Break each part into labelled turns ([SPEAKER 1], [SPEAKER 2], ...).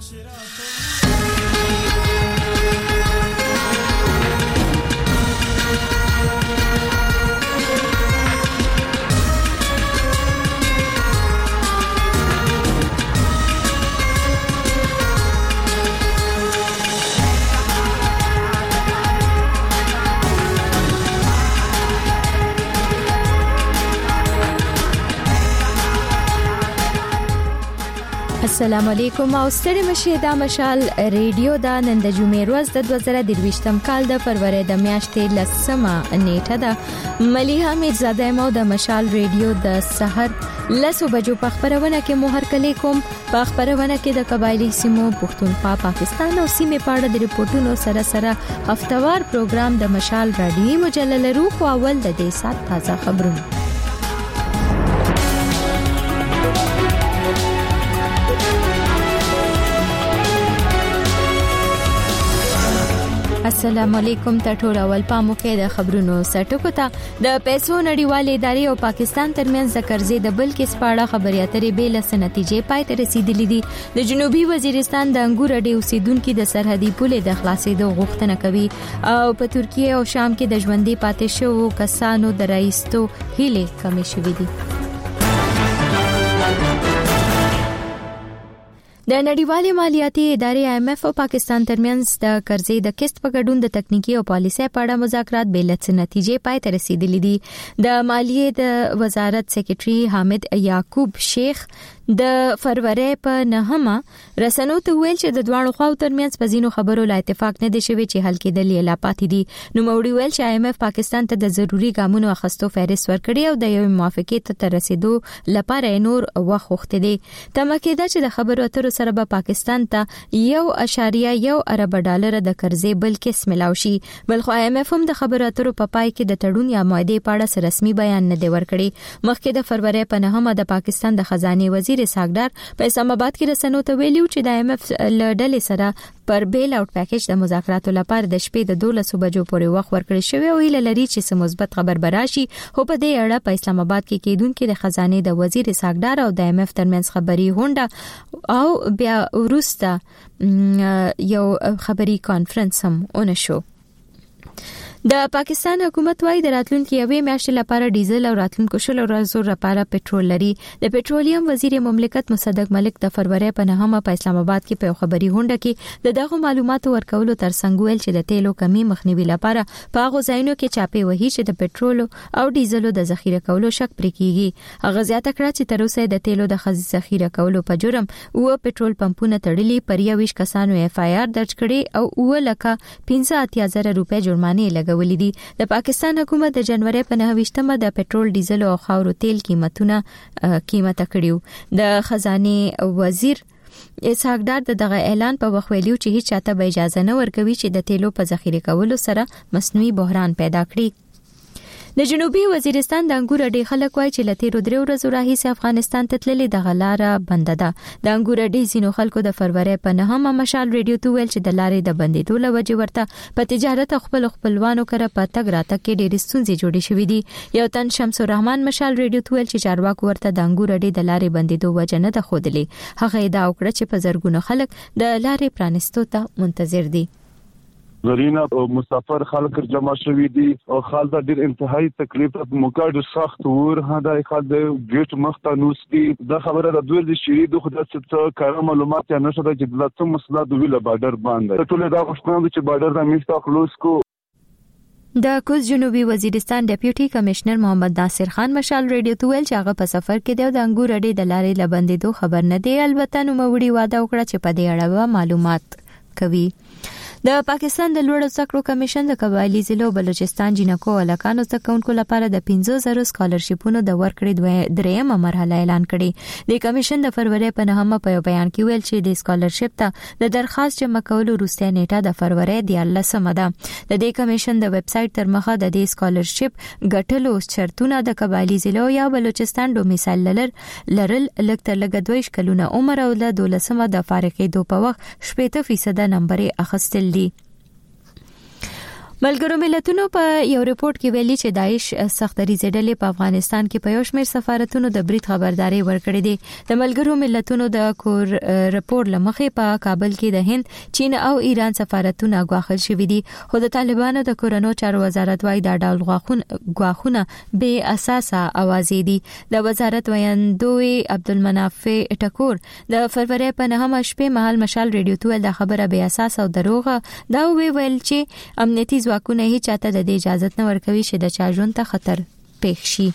[SPEAKER 1] السلام علیکم او ستړي مشه د مشال ریډیو د نن د جمعې ورځ د 2023م کال د فروری د میاشتې لسمه نیټه ده. ملیحه میرزاده مو د مشال ریډیو د سحر لسو بجو په خبرونه کې مو هرکلی کوم. په خبرونه کې د قبایلی سیمو پښتونخوا پاکستان او سیمې په اړه د ریپورتونو سره هفتوار پروګرام د مشال رادیوي مجله لرو. خو اول د دې سات تازه خبرونه. السلام علیکم ټول اول پامو کې د خبرونو سرټکو ته د پیسو نړیوالې ادارې او پاکستان ترمنځ د قرضې د بل کې سپاړه خبرې اترې به له نتیجې پای ته رسیدلې دي. د جنوبي وزیرستان د انګور اډې اوسیدونکو د سرحدي پولې د خلاصېدو غوښتنه کوي او په ترکیه او شام کې د ژوندۍ پاتې شوو کسانو د رئیستو هیله کمې شوې دي. د نړیوالې مالیاتي ادارې IMF او پاکستان ترمنځ د قرضې د قسط په ګډون د تکنیکی او پالیسي په اړه مذاکرات به له نتیجې پای ته رسیدلې دي. د مالیې د وزارت سکریټري حامد یعقوب شیخ د فروری په 9مه رسنو ته ویل چې د دوه خواو ترمنځ په ځینو خبرو لا اتفاق نه دی شوی چې حل کېدل یې لا پاتې دي. نو موري ویل چې IMF پاکستان ته د ضروري ګامونو اخیستو فهرست ورکړي او د یو موافقت ته رسیدو لپاره نور وخت وخت دی. تمه کېده چې د خبرو اترو سره به پاکستان ته 1.1 ارب ډالر د قرضې بل کې ملاو شي. بلخو IMF هم د خبرو اترو په پای کې د تړون یا معاهده په اړه رسمي بیان نه دی ورکړي. مخکې د فروری په 9مه د پاکستان د خزانه وزیر ساګدار په اسلام آباد کې رسنو ته ویلو چې د IMF لړل سره پر بیل اوټ پیکیج د مذاکراتو لپاره د شپې د 12 بجو پورې وخت ورکړی شوی او هیله لري چې سم مثبت خبر براشي. خو په دې اړه په اسلام آباد کې کېدونکو د خزانه د وزیر ساګدار او د IMF ترمنځ خبري هونډه او بیا ورسته یو خبري کانفرنس هم ونشو. د پاکستان حکومت وايي د راتلونکي یوې میاشتې لپاره ډیزل او راتلونکو شلو ورځو لپاره پټرول لري. د پټرولیم وزیر مملکت مصدق ملک د فروری په 9مه په اسلام آباد کې په خبري هونډه کې د دغه معلوماتو ورکولو ترڅنګ ویل چې د تیلو کمی مخنیوي لپاره په هغه ځایونو کې چاپی وهي چې د پټرول او ډیزلو د ذخیره کولو شک پرې کیږي. هغه زیاته کړه چې تر اوسه د تیلو د ذخیره کولو په جرم او پټرول پمپونه تړلي پر 20 کسانو FIR درج کړي او 1,85,000 روپے جرمانه ولې دي. د پاکستان حکومت د جنوري په 29مه د پټرول ډیزل او خاورو تیل قیمته کړیو. د خزانه وزیر اسحاق ډار دغه اعلان په وخت ویلو چې هیڅ چاته به اجازه نه ورکوي چې د تیلو په ذخیره کولو سره مصنوعي بحران پیدا کړي. د جنوبي وزیرستان د انګور اډې خلک وایي چې لته درې ورځې راهیسې افغانستان ته تللي د غلاره بند ده. د انګور اډې زینو خلکو د فروری په 9مه مشال ریډیو ته ویل چې د لارې د بندیدو لوجه ورته په تجارت خپلوانو کړه په تګ راتګ کې ډېرې ستونزې جوړې شوې دي. یو تن شمس الرحمن مشال ریډیو ته ویل چې چارواکو ورته د انګور اډې د لارې بندیدو وجه نه ده ښودلې. هغه ادعا وکړه چې په زرګونو خلک د لارې پرانستو ته منتظر دي.
[SPEAKER 2] زرینا او مسافر خلک جمع شوي دي او خالد ډېر انتهایی تکلیف موقع ډېر سخت ور هدا خالد ګیټ مخته نوستي د خبره د دوی د شری د خدای څخه کار معلومات یا نشته چې د لاتو مسله د ویله بارډر باندې ټول دا غوښتنه چې بارډر د میستا خلاص کو.
[SPEAKER 1] د کوز جنوبي وزیرستان ډیپټي کمشنر محمد ناصر خان مشال ریډیو ته ویل چې هغه په سفر کې د انګور اډې د لارې لبندېدو خبر نه دی. البته نو موري واده وکړه چې په دې اړه معلومات کوي. د پاکستان د لوړو زده کړو کمیشن د قبایلی ضلعو بلوچستان جنکو الکانو زده کوونکو لپاره د 15,000 سکالرشیپونو د ورکړې دریمه مرحله اعلان کړې. د کمیشن د فروری په 9مه په بیان کې ویل چې د سکالرشیپ ته د درخواست جمع کولو وروستۍ نیټه د فروری 13مه ده. د دې کمیشن د ویب سټ تر مخه د دې سکالرشیپ ګټلو شرطونه د قبایلی ضلعو یا بلوچستان ډومیسایل لرل لږ تر لږه 2 کلونه عمر او د 12مه د فارغېدو په وخت 70% نمبر اخیستل دي. ملګرو ملتونو په یو ریپورت کې ویلي چې داعش سختريزه ډلې په افغانستان کې په یو شمېر سفارتونو د برید خبرداري ورکړې دي. د ملګرو ملتونو د کور ریپورت لمخې په کابل کې د هند، چین او ایران سفارتونه غواخل شوي دي، خو د طالبانو د کورونو چارو وزارت وايي دا ډول غواخونه بې اساسه اوازې دي. د وزارت ویاندوی عبدالمنافع ټکور د فروری په 9 شپې مهال مشال رادیو ته د خبره بې اساس او دروغه دا ویل چې امنیتي ځواکونه هیڅ چاته د اجازه نه ورکوي چې د چا ژوند ته خطر پېښ شي.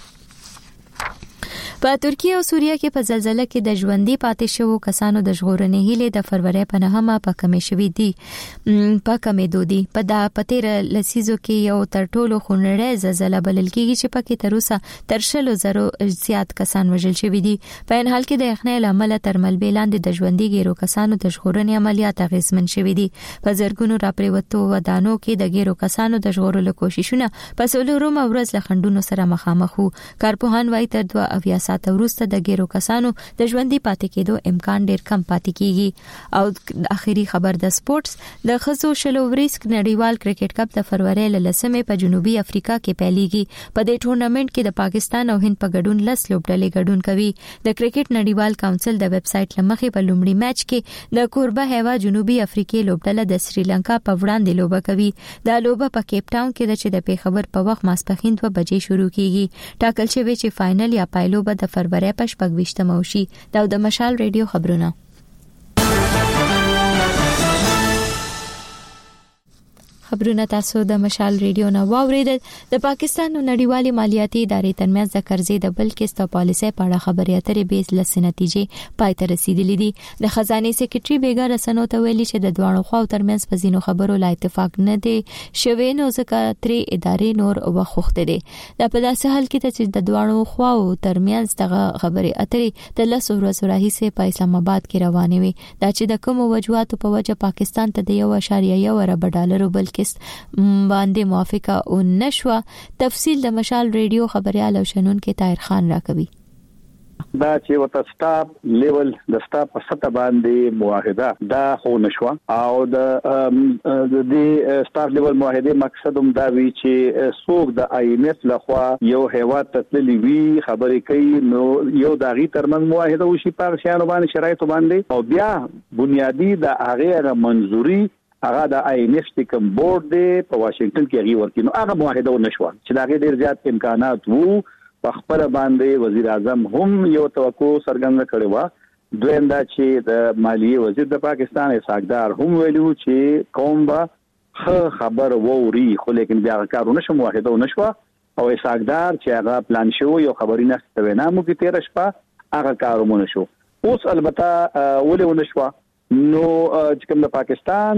[SPEAKER 1] په ترکیه او سوریه کې په زلزلہ کې د ژوندۍ پاتې شوو کسانو د ژغورنې هیله د فروری په 9 په کمې شوې دي په کمې دودي په د پتیر لسیزو کې یو تر ټولو خونړی زلزلہ بلل کېږي چې پکې تر اوسه تر 100,000 زیات کسان وژل شوي دي. په ان حال کې د یخنۍ لامل تر ملبې لاندې د ژوندۍ ګیرو کسانو د ژغورنې عملیات اغیزمن شوي دي. په زرګونو راپریوتو ودانو کې د ګیرو کسانو د ژغورلو کوششونه په څلورم ورځ له خنډونو سره مخامخ وو. کارپوهان وايي تر 2 ساعته وروسته د ګیرو کسانو د ژوندۍ پاتې کېدو امکان ډیر کم پاتې کیږي. او اخیری خبر د سپورتس د خزو شلو وريسک نړیوال کرکټ کپ د فروری ل 10 په جنوبي افریقا کې پیلېږي. په دې ټورنمنت کې د پاکستان او هند په ګډون 10 لوبډلې ګډون کوي. د کرکټ نړیوال کونسل د ویب سټ لمخې په لومړي میچ کې د کوربه هیوا جنوبي افریقې لوبډله د سریلانکا په وړاندې لوبه کوي. دا لوبه په کیپ ټاون کې د پیښور په وخت ماسپښین 2 بجې شروع کیږي. ټاکل شوی چې فائنل یا پایلو به د فروری په 28 موشي. دا د مشال رادیو خبرونه. خبرونه تاسو د مشال رادیو نه واوریدل. د پاکستان نړیوالې مالیاتي ادارې ترمنځ د قرضې د بل قسط او پالیسۍ په اړه خبرې اترې به لس نتیجې پای ته رسیدلې دي. د خزانه سکرټري بیګا رسنو ته ویلي چې د دوه خواو ترمنځ په زینو خبرو لا اتفاق نه دی شوی، نو ځکه ترې ادارې نور وخوخته دي. دا په داسې حال کې چې د دوه خواو ترمنځ دغه خبرې اترې د لس ورځې راهیسې په اسلام آباد کې روانې وي. دا چې د کوم وجوهاتو په وجه پاکستان ته د 1.1 ارب ډالر بل باندې موافقه او نشوه. تفصیل د مشال رادیو خبريال او شنون کې طاهر خان راکوي.
[SPEAKER 3] دا چې وتا سټاپ لیول د سټاپ په سطح باندې معاهده دا خو نشوه او د سټاپ لیول معاهده مقصد هم دا وی چې څوک د IMF لخوا یو هیواد تسلی وی خبرې کوي نو یو داغي ترمن معاهده وشي په شیانو باندې شرایط باندې او بیا بنیادی د هغه منزوري هغه د IMF کوم بورډ دی په واشنگټن کې هغه ورکینو هغه معاهده ونشو چې دا ډېر زیات امکانات وو. په خپل باندې وزیر اعظم هم یو توقع څرګنده کړې و. دویم دا چې د مالیه وزیر د پاکستان اسحاقدار هم ویلو چې کوم به خبر ووري خو لیکن بیا کارونه شو معاهده ونشو او اسحاقدار چې هغه پلان شو یو خبرینه ستوینامو کې 13 شپه هغه کارونه شو. اوس البته ولې ونشو نو چې کوم د پاکستان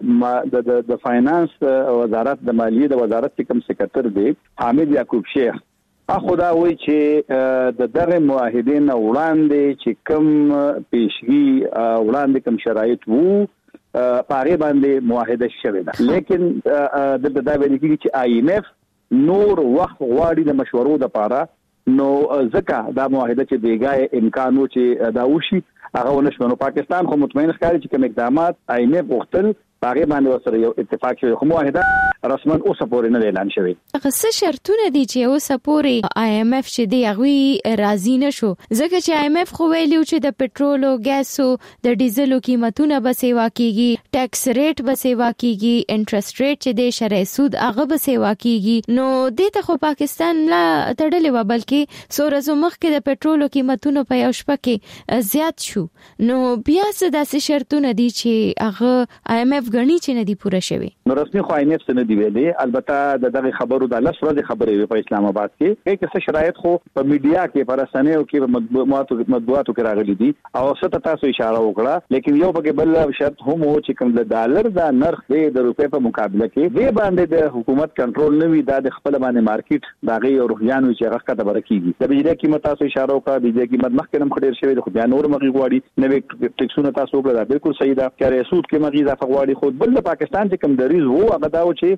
[SPEAKER 3] د فاینانس وزارت د مالیه د وزارت کوم سکرټر دی حامد یعقوب شیخ اخدا وی چې د دغه معاهدین وړاندې چې کوم پیشګي وړاندې کوم شرایط وو پاره باندې معاهده شوه ده. لیکن د دا ویل کېږي چې IMF نور وخت غواړي د مشورو د پاره نو ځکه دا معاهده چې بیګای امکان و چې دا وشي هغه ونشو. نو پاکستان خو مطمئن ښکاري چې کوم اقدامات IMF وختل هغه باندې وسره یو اتفاق شوی خو معاهده رسما اوس پورې نه اعلان شوی.
[SPEAKER 1] څه شرطونه دي چې اوس پورې IMF چې دی هغه راضي نشو ځکه چې IMF خو ویلو چې د پټرول او ګاز او د ډیزل قیمتونه به سیوا کیږي، ټیکس ریټ به سیوا کیږي، انټرست ریټ چې د شرعي سود هغه به سیوا کیږي. نو د ته خو پاکستان لا تړلې و بلکې سورزو مخ کې د پټرول قیمتونه په یو شپه کې زیات شو. نو بیا څه داسې شرطونه دي چې هغه IMF غني چې نه دی پوره شوی.
[SPEAKER 3] نو رسمي خو IMF څه نه دی ویلي. البته د دغه خبرو د لس ورځې خبرې په اسلام آباد کې کې شرایط خو په میډیا کې پر رسنیو کې مطبوعاتو کې راغلي دي او ست تاسو اشاره وکړه. لیکن یو بګه بل شرط هم و چې کوم د ډالر د نرخ د روپې په مقابله کې دی باندې د حکومت کنټرول نه وي د خپل باندې مارکیټ دغه او روحیانو چې هغه کته برکیږي. د بجلی قیمت تاسو اشاره وکړه، بجلی قیمت مخکې هم خډیر شوی د خو بیا نور مغي غواړي نوې ټیکسونه تاسو وکړه دا بالکل صحیح ده. کړي سود کې مغي اضافه غواړي خو بل پاکستان چې کوم دریز وو هغه دا و چې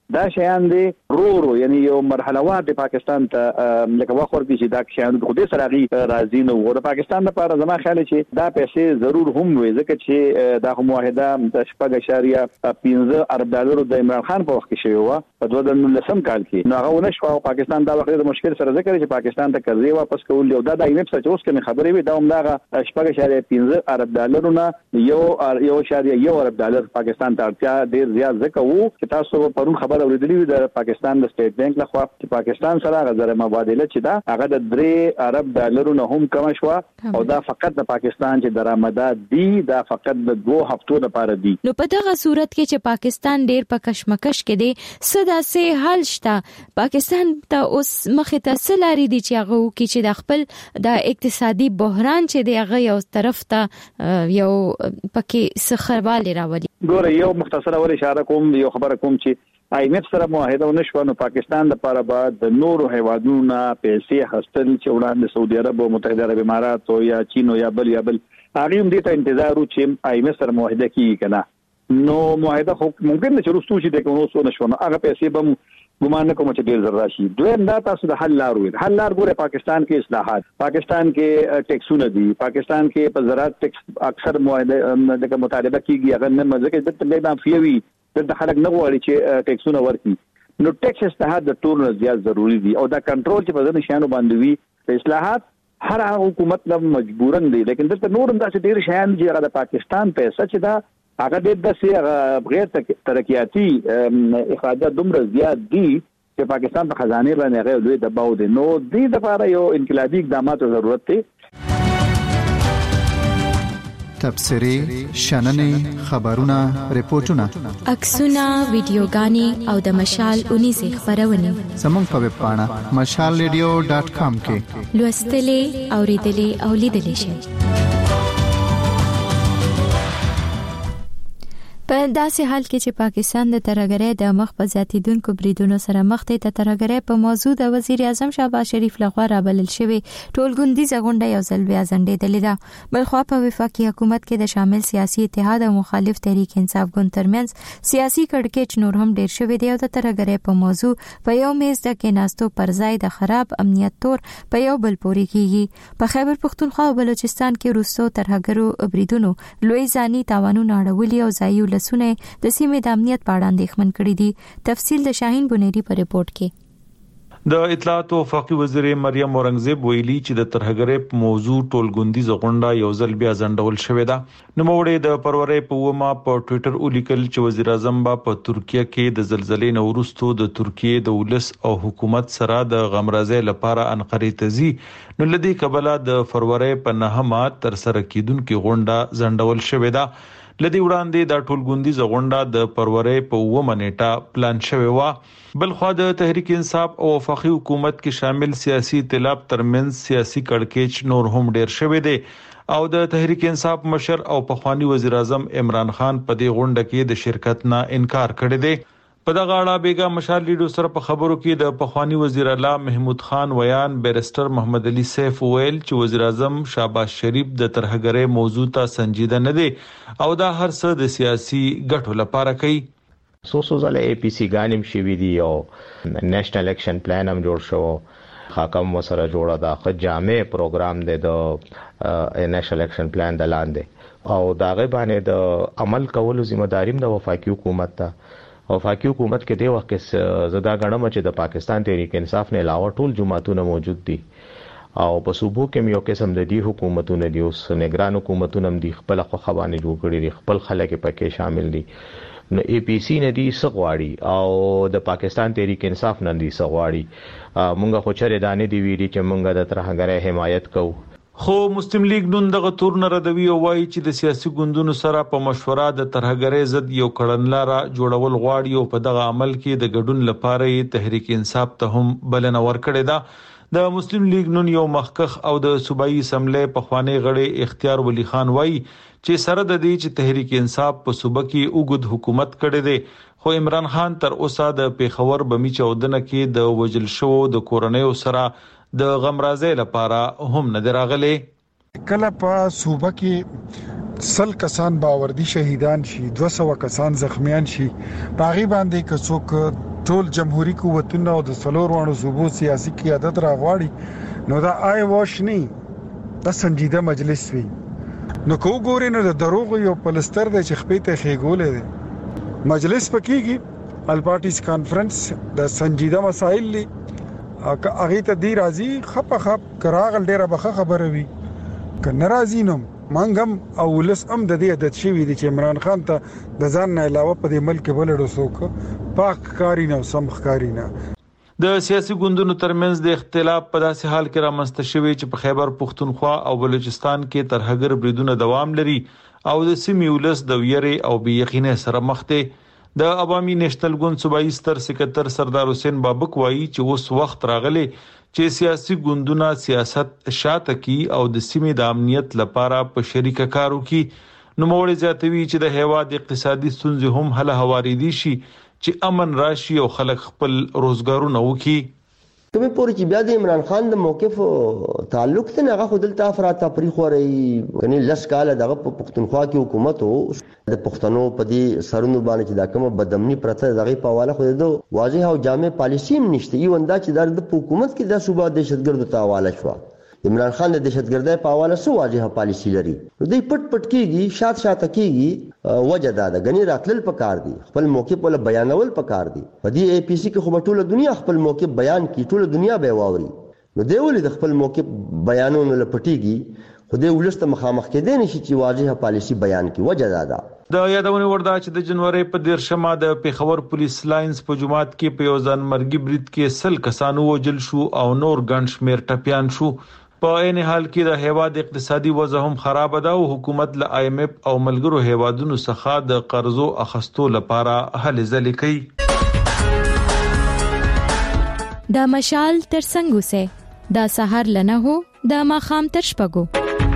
[SPEAKER 3] دا شیان دي رو یعنی یو مرحله وار د پاکستان ته لکه وخور کې چې دا شیان خو دې سره غي راځي نو د پاکستان لپاره زما خیال چې دا پیسې ضرور هم وي ځکه چې دا معاهده د 15.15 ارب ډالر د عمران خان په وخت کې شوی و په 2019 کال کې نو هغه ونشو او پاکستان دا وخت د مشکل سره ذکر چې پاکستان ته قرضې واپس کول او دا د IMF سره اوس کې خبرې وي دا هم دا 15.15 ارب ډالرونه یو ارب ډالر پاکستان ته اړتیا ډیر زیات ځکه وو چې تاسو پرون خبر اوریدلې د پاکستان د سټیټ بانک لخوا چې پاکستان سره غزر مبادله چې دا هغه د 3 ارب ډالرونه هم کم شو او دا فقط د پاکستان چې درآمدات دي دا فقط د 2 هفتو لپاره دي
[SPEAKER 1] نو په دغه صورت کې چې پاکستان ډیر په کشمکش کې دی صدا سه حل شته پاکستان ته اوس مخې ته سلاري دي چې هغه کې چې د خپل د اقتصادي بحران چې دی هغه یو طرف ته یو پکې سخرواله راوړي
[SPEAKER 3] ګوره یو مختصره ور اشاره کوم یو خبره کوم چې IMF سره معاهده ونشو نو پاکستان لپاره بعد د نورو هیوادونو پیسې خستل چې وړاندې سعودي عرب او متحده عرب امارات او یا چین او یا بل هغه هم دې ته انتظار و چې IMF سره معاهده کیږي کنه نو معاهده خو ممکن نه چې رستو شي د کومو څه نشو نو هغه پیسې به ګمان نه کوم چې ډیر زر راشي دویم دا تاسو د حل لار وي حل لار ګوره پاکستان کې اصلاحات پاکستان کې ټیکسونه دي پاکستان کې په زراعت ټیکس اکثر معاهده د مطالبه کیږي هغه نه مزه کې د مافیوي د خلک نه غواړي چې ټیکسونه ورکړي نو ټیکس اصلاحات د ټول نه زیات ضروری دي او دا کنټرول چې په ځینو شیانو باندې وي اصلاحات هر هغه حکومت نه مجبورن دي لیکن دلته نور هم داسې ډیر شیان چې هغه د پاکستان پیسې چې دا هغه د سي غیر ترقیاتی اخراجات دومره زیات دي چې پاکستان په خزانه باندې هغه لوی دباو دي نو دې لپاره یو انقلابي اقدامات ضرورت دي
[SPEAKER 4] تبصری شننې خبرونه ریپورتونه
[SPEAKER 1] عکسونه ویډیوګانې او د مشال 19 خبرونه
[SPEAKER 4] زموږ په ویب پاڼه mashalradio.com کې
[SPEAKER 1] لوستلې اوریدلې او لیدلې شئ په داسې حال کې چې پاکستان د ترهګرۍ د مخ په زیاتیدونکو بریدونو سره مخ ته ترهګرۍ په موضوع د وزیر اعظم شهباز شریف لخوا رابلل شوی ټولګوندیزه غونډه یو ځل بیا ځنډېدلې ده بلخوا په وفاقي حکومت کې د شامل سیاسي اتحاد او مخالف تحریک انصاف ګوند ترمنځ سیاسي کړکېچ نور هم ډیر شوی دی او د ترهګرۍ په موضوع په یو میز د کېناستو پر ځای د خراب امنیت تور په یو بل پوري کیږي په خیبر پختونخوا او بلوچستان کې روسو ترهګرو بریدونو لوی ځاني تاوانونه اړولي او ځایو لسونه د سیمې د امنیت په اړه اندېښمن کړي دي تفصیل د شاهین بنيري په ریپورت کې
[SPEAKER 5] د اطلاعات او وفاقي وزیر مریم اورنګزیب ویلي چې د ترهګرۍ په موضوع ټولګوندیزه غونډه یو ځل بیا ځنډول شوې ده نوموړی د فروری په ومه په ټوئیټر ولیکل چې وزیر اعظم په ترکیه کې د زلزلې نو وروسته د ترکیه د ولس او حکومت سره د غمرازۍ لپاره انقرې ته ځي نو لدی کبله د فروری په 9 تر سره کیدونکو غونډه ځنډول شوې ده لدی وړاندې د ټولګوندیزه غونډه د فروری په 9 نیټه پلان شوې و بل خو د تحریک انصاف او وفاقي حکومت کې شامل سیاسي ائتلاف ترمنځ سیاسي کړکېچ نور هم ډیر شوی دی او د تحریک انصاف مشر او پخوانی وزیر اعظم عمران خان په دې غونډه کې د شرکت نه انکار کړی دی په دغه اړه بیګا مشال لیډو سره په خبرو کې د پخوانی وزیر اعلی محمود خان ویان بیرستر محمد علي سیف ویل چې وزیر اعظم شهباز شریف د ترهګرۍ موضوع ته سنجیده نه دی او دا هر څه د سیاسي ګټو لپاره کوي
[SPEAKER 6] سوسو ځله APC غانم شوی دی او نېشنل الیکشن پلان هم جوړ شو حکم وسره جوړه دا خ جامع پروګرام دی د نېشنل الیکشن پلان د لاندې او دا غي باندې د عمل کولو ذمہ داریم د وفاقي حکومت ته وفاقي حکومت کې د وخت کې زدا غنم چې د پاکستان تحریک انصاف نه علاوه ټول جماعتونه موجود دي او په صوبو کې یو قسم د دې حکومتونه دي اوس نگران حکومتونه هم دي خپل خوانه جوړ کړي دي خپل خلک پکې شامل دي نو APC نه دي سغواړي او د پاکستان تحریک انصاف نه دي سغواړي مونږه خو چره دانه دی ویلي چې مونږه د ترهګرۍ حمایت کوو
[SPEAKER 5] خو مسلم لیگ نن دغه تور نه ردوي او وایي چې د سیاسي ګوندونو سره په مشوره د ترهګرۍ ضد یو کړنلاره جوړول غواړي او په دغه عمل کې د ګډون لپاره تحریک انصاف ته هم بلنه ورکړې ده د مسلم لیگ نن یو مخکخ او د صوبایي اسمبلی په خوانی غړي اختیار ولی خان وایي چې سره د دې چې تحریک انصاف په صوبه کې اوګد حکومت کړي دي خو عمران خان تر اوسه د پیښور بمی چودنه کې د وجل شو د کورنۍ سره د غمرازۍ لپاره هم نه دراغلي
[SPEAKER 7] کله په صوبه کې 100 کسان باوردی شهیدان شي 200 کسان زخمیان شي باغی باندې کڅوک ټول جمهوریت قوتونه او د څلوروانو صوبو سیاسي قیادت راغواړي نو دا آی واش نه دا سنجیده مجلس وي نو کو ګوري نو د دروغ یو پلستر د چخپې ته خېګولې ده مجلس پکېږي الپارټیز کانفرنس د سنجیده مسائل لې هغه ته دی راځي خپ کراغل ډیره بخه خبره وي ک ناراضی نو مانګم او لس ام د دې عادت شوی دی چې عمران خان ته د ځان نه علاوه په دې ملک بلډو څوک پاک کاری نه سم ښکاری نه
[SPEAKER 5] د سیاسي ګوندونو ترمنځ د اختلاف په داسې حال کې رامنځته شوی چې په خیبر پښتونخوا او بلوچستان کې ترهګر بریدونه دوام لري او د سیمې ولس د ویری او بې یقینۍ سره مخ دی د عوامي نېشنل ګوند صوبایي ستر سکرټر سردار حسین بابک وایي چې اوس وخت راغلی چې سیاسي ګوندونه سیاست شاته کی او د سیمې د امنیت لپاره په شریکه کار وکړي نو موږ زیاتوي چې د هیواد اقتصادي ستونزې هم حل هواریدي شي چې امن راشي او خلک خپل روزګارونه وکړي
[SPEAKER 8] کومه پوری چې بیا د عمران خان د موقف تعلق ته هغه خودلته افراط تفریح وري کني لس کال دغه پښتونخوا کې حکومت او د پښتنو په دې سرونو باندې چې دا کومه بدامني پرته دغه په حواله خو د واضح او جامع پالیسی نشته یو انده چې د حکومت کې د صوبه دهشتګردو ته حواله شو عمران خان د دهشتګردۍ په حواله سو واضح پالیسی لري دوی پټ کېږي شاته کېږي وجه دا د غنی راتلل پکار دي خپل موقف ول بیانول پکار دي په دې اي پي سي کې خو ټوله دنیا خپل موقف بیان کی ټوله دنیا به واوري نو دی ولې د خپل موقف بیانونه لپټيږي خو دې ولسته مخامخ کېدې نشي چې واضح پالیسی بیان کی وجه دا ده
[SPEAKER 5] د یادونه وردا چې د جنوري په 13 د پیښور پولیس لاینز په جماعت کې په یوځان مرګي برید کې 100 کسانو وجل شو او نور ګڼ شمیر ټپيان شو په عین حال کې د هیواد اقتصادي وضع هم خراب ده او حکومت له IMF او ملګرو هیوادونو څخه د قرضو اخستو لپاره هلې ځلې کوي
[SPEAKER 1] دا مشال تر څنګه سه دا سحر لنه هو دا ماخام تر شپګو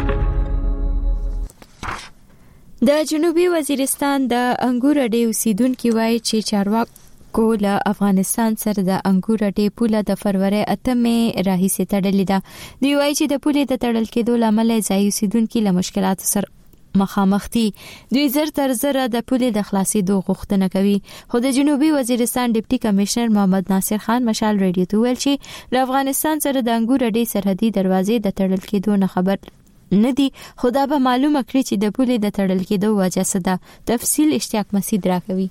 [SPEAKER 1] د جنوبي وزیرستان د انګور اډې اوسیدونکو وایي چې چارواکو له افغانستان سره د انګور اډې پوله د فروری 8مې راهیسې تړلې ده دوی وایي چې د پولې د تړل کېدو لامل ځای اوسیدونکو له مشکلاتو سره مخامخ دي دوی زر تر زر د پولې د خلاصېدو غوښتنه کوي خو د جنوبي وزیرستان ډیپټي کمشنر محمد ناصر خان مشال رادیو ته ویل چې له افغانستان سره د انګور اډې سرحدي دروازې د تړل کېدو نه خبر ندی خدا به معلومه کړی چې د پولې د تړل کېدو وجه څه ده تفصیل اشتیاق مسعود راکوي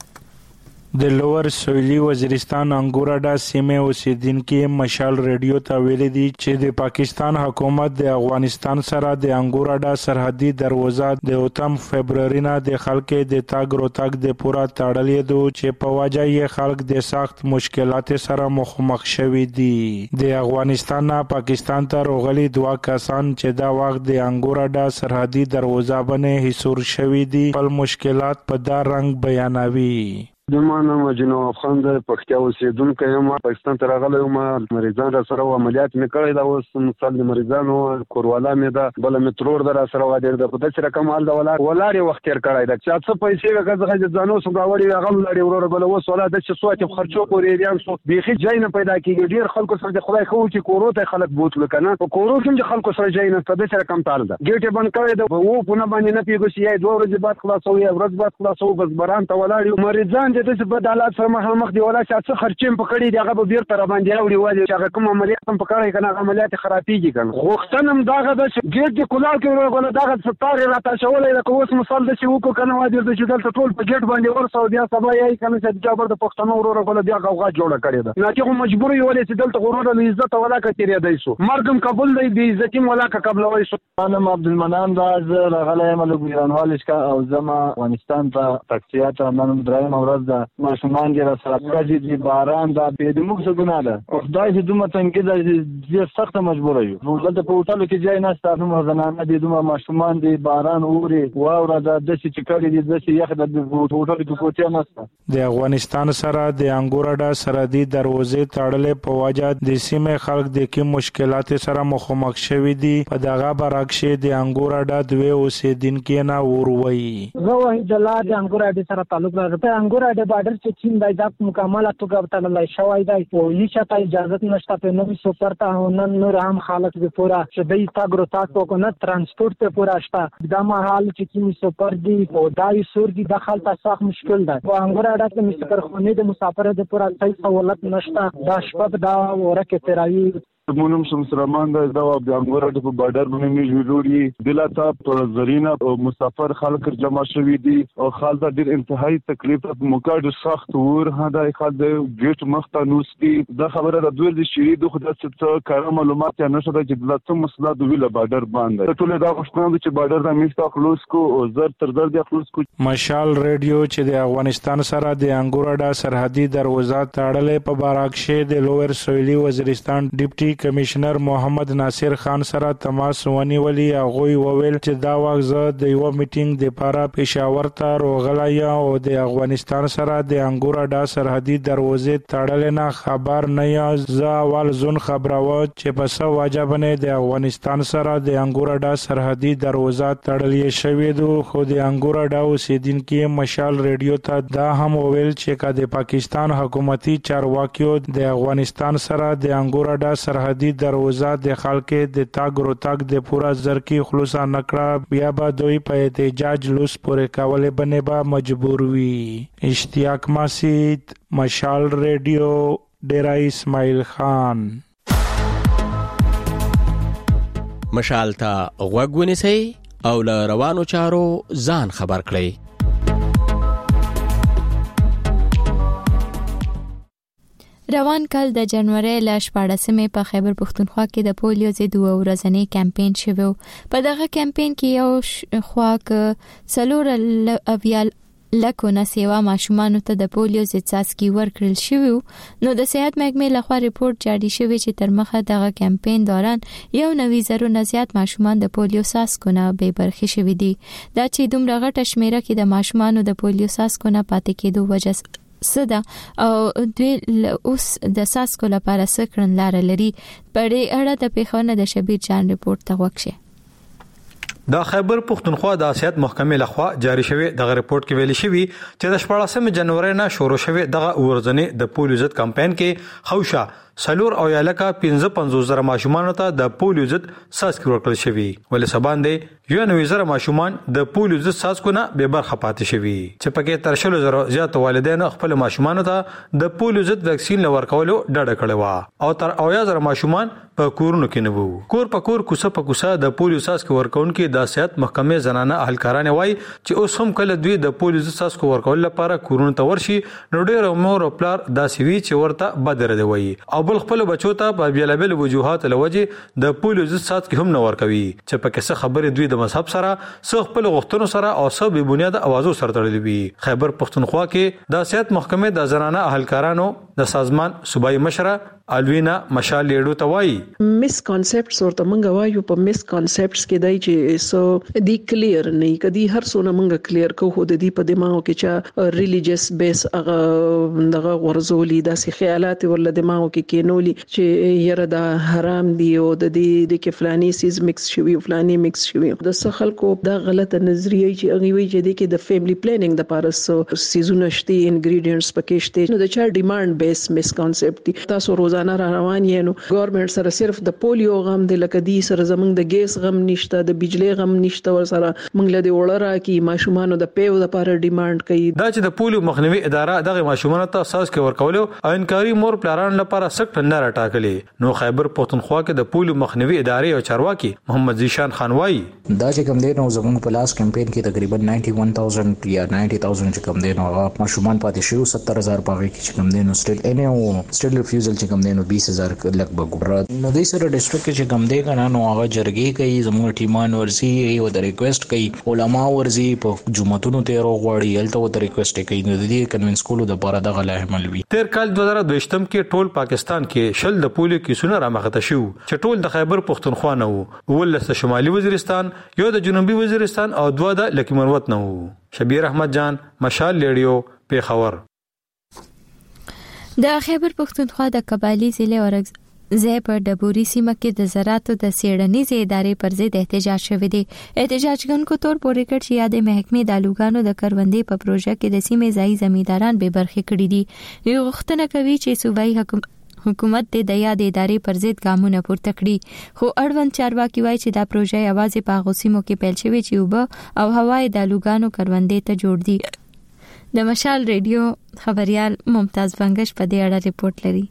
[SPEAKER 9] د لوور سویلی وزیرستان انګوراډا سیمه اوسیدونکو مشال رادیو ته ویل دي چې د پاکستان حکومت د افغانستان سره د انګوراډا سرحدي دروازه د 8 فبرवरी نه د خلکو د تاګ روتاګ د پورا تړلې دو چې په وجه یې خلک د سخت مشکلات سره مخ شوي دي د افغانستان نه پاکستان ته روغلي دوا کسان چې دا وخت د انګوراډا سرحدي دروازه باندې حصول شوي دي خپل مشکلات په دا رنګ بیانوي
[SPEAKER 2] زمانه مجنو افغان د پښتیا اوسیدونکو یم پاکستان ته راغلی یم مریضان را سره عملیات مې کړی دا اوس مثال د مریضانو کوروالا مې دا بل مې ترور در سره وادر د په داسې رقم حال دا ولاري وخت تیر کړی دا چې څه پیسې وکړه ځانو سم راوړي هغه لري ورور بل اوس ولا د څه سوات خرچو پورې ریان سو بيخي ځای نه پیدا کیږي ډیر خلکو سره د خدای خو چې کورو ته خلک بوتل کنه او کورو کې خلکو سره ځای نه په داسې رقم تال دا ګیټ بند کړی دا وو په نه باندې نه پیګو چې یې 2 ورځې بعد خلاصو یا ورځ بعد خلاصو بس بران ته ولاړ مریضان د څه په حالات سره مخ دی ولا چې څه خرچې په کړی دی هغه به بیرته را باندې راوړي وایي چې هغه کوم عملیات هم په کړی کنه عملیات خرابېږي کنه غوښتنم داغه د ګیټ دی کولار کې ورغله داغه ستاره راته شولې د کوس مثال د چې وکړو کنه وایي د چې دلته ټول په ګیټ باندې ورسو بیا سبا یې کنه چې جابر د پښتنو ورغله بیا غوغا جوړه کړی ده نه چې مجبور یو ولې چې دلته غرور له عزت ولا کتیری دی سو مرګم قبول دی بی عزتي ولا قبل وای سو
[SPEAKER 10] انا عبدالمنان راز راغله ملک ګرانوالش کا او زما افغانستان ته تکسیات نن دریم ورځ د ماشومان دې سره راځي د باران د پیډ موږ څه ګناه ده او خدای دې دومره څنګه د سخت مجبور یو دلته په هوټل کې ځای نه ستاسو زنانه دې دومره ماشومان دې باران اوري واوره د دسي چې کړي دې دسي یخ د هوټل کې کوټه نشته
[SPEAKER 9] د افغانستان سره د انګوراډا سرحدي دروازې تړلې په وجه د سیمې خلک د کوم مشکلات سره مخامخ شوي دي په دغه برعکس د انګوراډا دوی اوسیدونکو نه وروي
[SPEAKER 11] زه وحید الله د انګوراډا سره تعلق لرم په انګوراډا د بارډر چیکینګ د ځاب مکمل توګه تړلای شوی دی او هیڅ ته اجازه نشته په نوې سفر ته نن هم حالت به پورا شدی تاګرو تاسو کو نه ترانسپورت ته پورا شته دا مهال چې سفر دی او دای سور دی داخل تاسو مشکل ده او انګور اډه کې مسافرخونه د مسافر د پورا صحیح سہولت نشته دا شپه دا ورکه تراوی
[SPEAKER 2] مونږ هم سمسرمان دا د انګور په بارډر باندې جوړوړي دلته پر زرینا او مسافر خلک جمع شوي دي او خالص ډیر انتهایی تکلیف موقع د سخت ور هدا خالص ګیټ مختنوس دي دا خبره د دوی د شری د خدای څخه کار معلومات یا نشته چې دلته مسله د ویل بارډر باندې ټول دا غوښتنه چې بارډر د میستا خلاص کو او زر تر زر د خلاص کو
[SPEAKER 9] مشال ریډیو چې د افغانستان سره د انګورډا سرحدي دروازه تړلې په باراکشه د لوور سویلي وزیرستان ډیپټي کمشنر محمد ناصر خان سره تماس ونیولي هغه وویل چې دا واغزه د یو میټینګ د لپاره پېښور ته راغلی او د افغانستان سره د انګورډا سرحدي دروازه تړلې نه خبر نه یا زوال زون خبرو چې په سو واجبنه د افغانستان سره د انګورډا سرحدي دروازه تړلې شوې دو خو د انګورډا اوسیدونکو مشال ریډیو ته دا هم وویل چې د پاکستان حکومتي چارواکیو د افغانستان سره د انګورډا سرحدي دروازه د خلکو د تاګ روتاګ د پورا زرکی خلاص نکړه بیا به دوی په احتجاج لوس پورې کولې بنه به مجبور وي. اشتیاق مسید، مشال ریډیو، ډیرا اسماعیل خان.
[SPEAKER 12] مشال ته غوږ ونیسئ او له روانو چارو ځان خبر کړئ.
[SPEAKER 1] روان کال د جنوري ل 14مې په خیبر پښتونخوا کې د پولیو ضد ورځنی کمپاین شوه. په دغه کمپاین کې یو خواک سلور اویال لکه نسیوا ماشومان ته د پولیو ضد څاڅکي ورکړل شوی. نو د صحت محکمې لخوا ریپورت جاری شوی چې تر مخه دغه کمپاین دوران 1.9 زیات ماشومان د پولیو څاڅکونه به برخه شوی دي. دا چې دومره غټه شمیره کې د ماشومان د پولیو څاڅکونه پاتې کېدو وجه صدا او دوی اوس د ساسکو لپاره سکرن لار لري. په اړه د پیښونه د شبیر جان ریپورت ته وکړه.
[SPEAKER 13] د خیبر پښتونخوا د صحت محکمې لخوا جاری شوی د ریپورت کې ویل شوی چې د 14 جنوري نه شروع شوی دغه ورځنی د پولیو ضد کمپاین کې خوشا سلور او یالکا 55,000 ماشومان ته د پولیو ضد څاڅکي ورکړل شوی ولې سباندې 1.9 ماشومان د پولیو ضد څاڅکونه به برخه پاتې شوی چې پکې تر 100,000 زیات والدین خپل ماشومان ته د پولیو ضد ویکسین ورکولو ډډه کړې و او تر 1,000 ماشومان په کورونو کې نه وو. کور په کور کوڅه په کوڅه د پولیو څاڅکي ورکونکو د صحت محکمې زنانه اهلکارانه وای چې اوس هم کله دوی د پولیو ضد څاڅکي ورکول لپاره کورونو ته ورشي نو ډېر مور او پلار داسې وی چې ورته بدره دی وای او بل خپل بچو ته په بیلابل وجوهات لوجه د پولیو ضد څاڅکي هم نه ورکوي چې په کیسه خبرې دوی د مذهب سره څو خپل غوښتنو سره او څو به بنیاد اوازو سره تړلې وي. خیبر پښتونخوا کې د صحت محکمې د زنانه اهلکارانو د سازمان صوبایي مشره الوینا مشال لیډو ته وایي
[SPEAKER 14] مس کانسپټس ورته مونږ وایو په مس کانسپټس کې دای چې سو دی کلیر نه کدي هر څونه مونږ کلیر کو خو د دې په دماغو کې چې ریلیجیس بیس هغه دغه ورزولي داسې خیالات ول دماغو کې کینولي چې یره دا حرام دی او د دې د کفلانی سیز مکس شوی فلانی مکس شوی د څه خلکو دا غلطه نظریه چې هغه وی چې د کې د فیملی پلانینګ د پاره سیزونه شتي انګریډینټس پکې شته نو د چا ډیماند بیس مس کانسپټ دی. تاسو روزانه روان یې نو ګورنمنت سره صرف د پولیو غم د لکدي سره زمنګ د ګیس غم نشته د بجلی غم نشته ور سره منګ له دې وړرا کی ماشومان د پیو د لپاره ډیماند کوي.
[SPEAKER 13] دا چې د پولیو مخنیوي اداره دغه ماشومان ته اساس کې ورکولو او انکاري مور پلاران لپاره سخت نه راټاکلي. نو خیبر پښتونخوا کې د پولیو مخنیوي ادارې او چارواکي محمد زیشان خان وایي
[SPEAKER 15] دا چې کوم دی نو زموږ په لاس کمپاین کې تقریبا 91,000 یا 90,000 چې کوم دی نو ماشومان پاتې شو 70,000 پاوي کې چې کوم دی نو سټیل ریفیوزل چې کوم دی نو 20,000 لک بګور نو د سره ډیسټریکټ چې کوم دی کنه نو هغه جرګي کوي زموږ ټیمان ورسي او د ریکوست کوي علما ورسي په جمعتونو ته روغړی الته د ریکوست کوي نو د دې کنوینس کولو د لپاره دغه عمل وی.
[SPEAKER 13] تیر کال 2022 کې ټول پاکستان کې شل د پولیو کیسونه رامخته شو چې ټول د خیبر پښتونخوا نه وو ولسته شمالي وزیرستان یو د جنوبي وزیرستان او دوه د لکی مروت نه وو. شبیر احمد جان مشال لیډیو پیښور.
[SPEAKER 1] د خیبر پښتونخوا د قبایلی ضلع زه په ډبوري سیمه کې د زراعتو د سیړنیزې ادارې پر ضد احتجاج شوی دی. احتجاج کوونکو تور پورې کړ چې یاد محکمې د الوګانو د کروندې په پروژه کې د سیمې ځایي زمینداران به برخه کړي دي. یو غوښتنه کوي چې صوبایي حکومت د یاد ادارې پر ضد ګامونه پورته کړي. خو اړوند چارواکي وایي چې دا پروژه یوازې په هغو سیمو کې پیل شوې چې اوبه او هوا د الوګانو کروندې ته جوړ دي. د مشال ریډیو خبريال ممتاز بنگش په دې اړه ریپورت لري.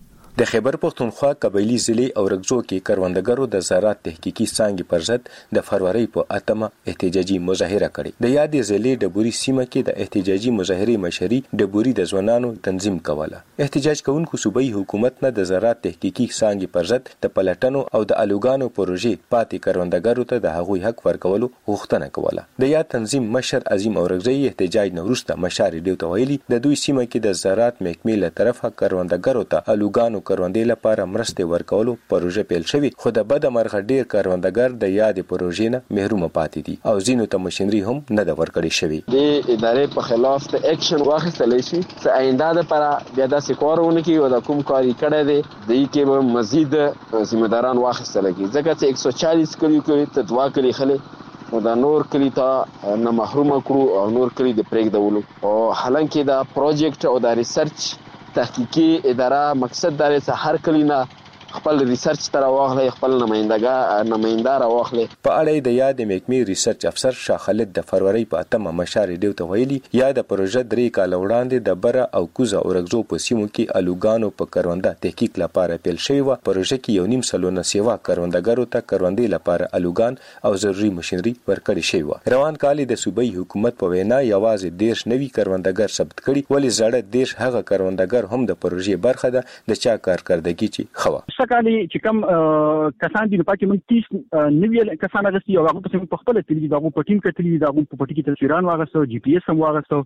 [SPEAKER 16] د خیبر پختونخوا قبایلی ضلع او رګزو کې کروندګرو د زراعت تحقیقي څانګې پر ضد د فروری په 8 احتجاجي مظاهره کړې. د یادې ضلع ډبوري سیمه کې د احتجاجي مظاهره مشري ډبوري د ځوانانو تنظیم کوله. احتجاج کوونکو صوبایي حکومت نه د زراعت تحقیقي څانګې پر ضد د پلټنو او د الوګانو پروژې پاتې کروندګرو ته د هغوی حق ورکولو غوښتنه کوله. د یاد تنظیم مشر عظیم اورغزی احتجاج نه وروسته مشار ډیو ته ویلي د دوی سیمه کې د زراعت محکمې له طرفه کروندګرو ته الوګانو کروندې لپاره مرستې ورکولو پروژه پیل شوی، خو د بد مرغه ډیر کروندګر د یادې پروژې نه محروم پاتې دي او ځینو ته ماشينري هم نه د ورکړې شوی.
[SPEAKER 17] د ادارې په خلاف ته اکشن واخیستل شي چې آینده لپاره بیا داسې کارونه کوي او د کوم کاری کړی دی د کې به مزید ذمہداران واخیستل کی ځکه چې 140 کلی کوي ته دوا کلی خلک او دا نور کلی ته نه محروم کړو او نور کلی د پرېږدولو او حالانکه دا پروجیکټ او دا ریسرچ تحقیقی اداره مقصد دا چې هر کلی نه خپل ریسرچ تر واخلي خپل نمائنده را واخلي.
[SPEAKER 16] په اړه د یاد محکمې ریسرچ افسر شاه خالد د فروری په 8 مشار ډیو ته ویلي یا د پروژه 3 کال وړاندې د بره او کوزه او رګزو په سیمو کې الوګانو په کرونده تحقیق لپاره پیل شوی و. پروژه کې یو نیم سلونه سیوا کروندګرو ته کروندې لپاره الوګان او ضروري ماشينري ورکړی شوی و. روان کال د صوبایي حکومت په وینا یوازې 10 نوي کروندګر ثبت کړي ولې زړه 10 هغه کروندګر هم د پروژې برخه ده د چا کارکردګي چې خوا
[SPEAKER 18] کالي چې کوم کسان دي په پاتې من 30 نوی کسان غوښتي او هغه په خپل تلویزیون دغه په ټیم کې تلویزیون دغه په پټی کې تصویران واغستو جی پی ایس هم واغستو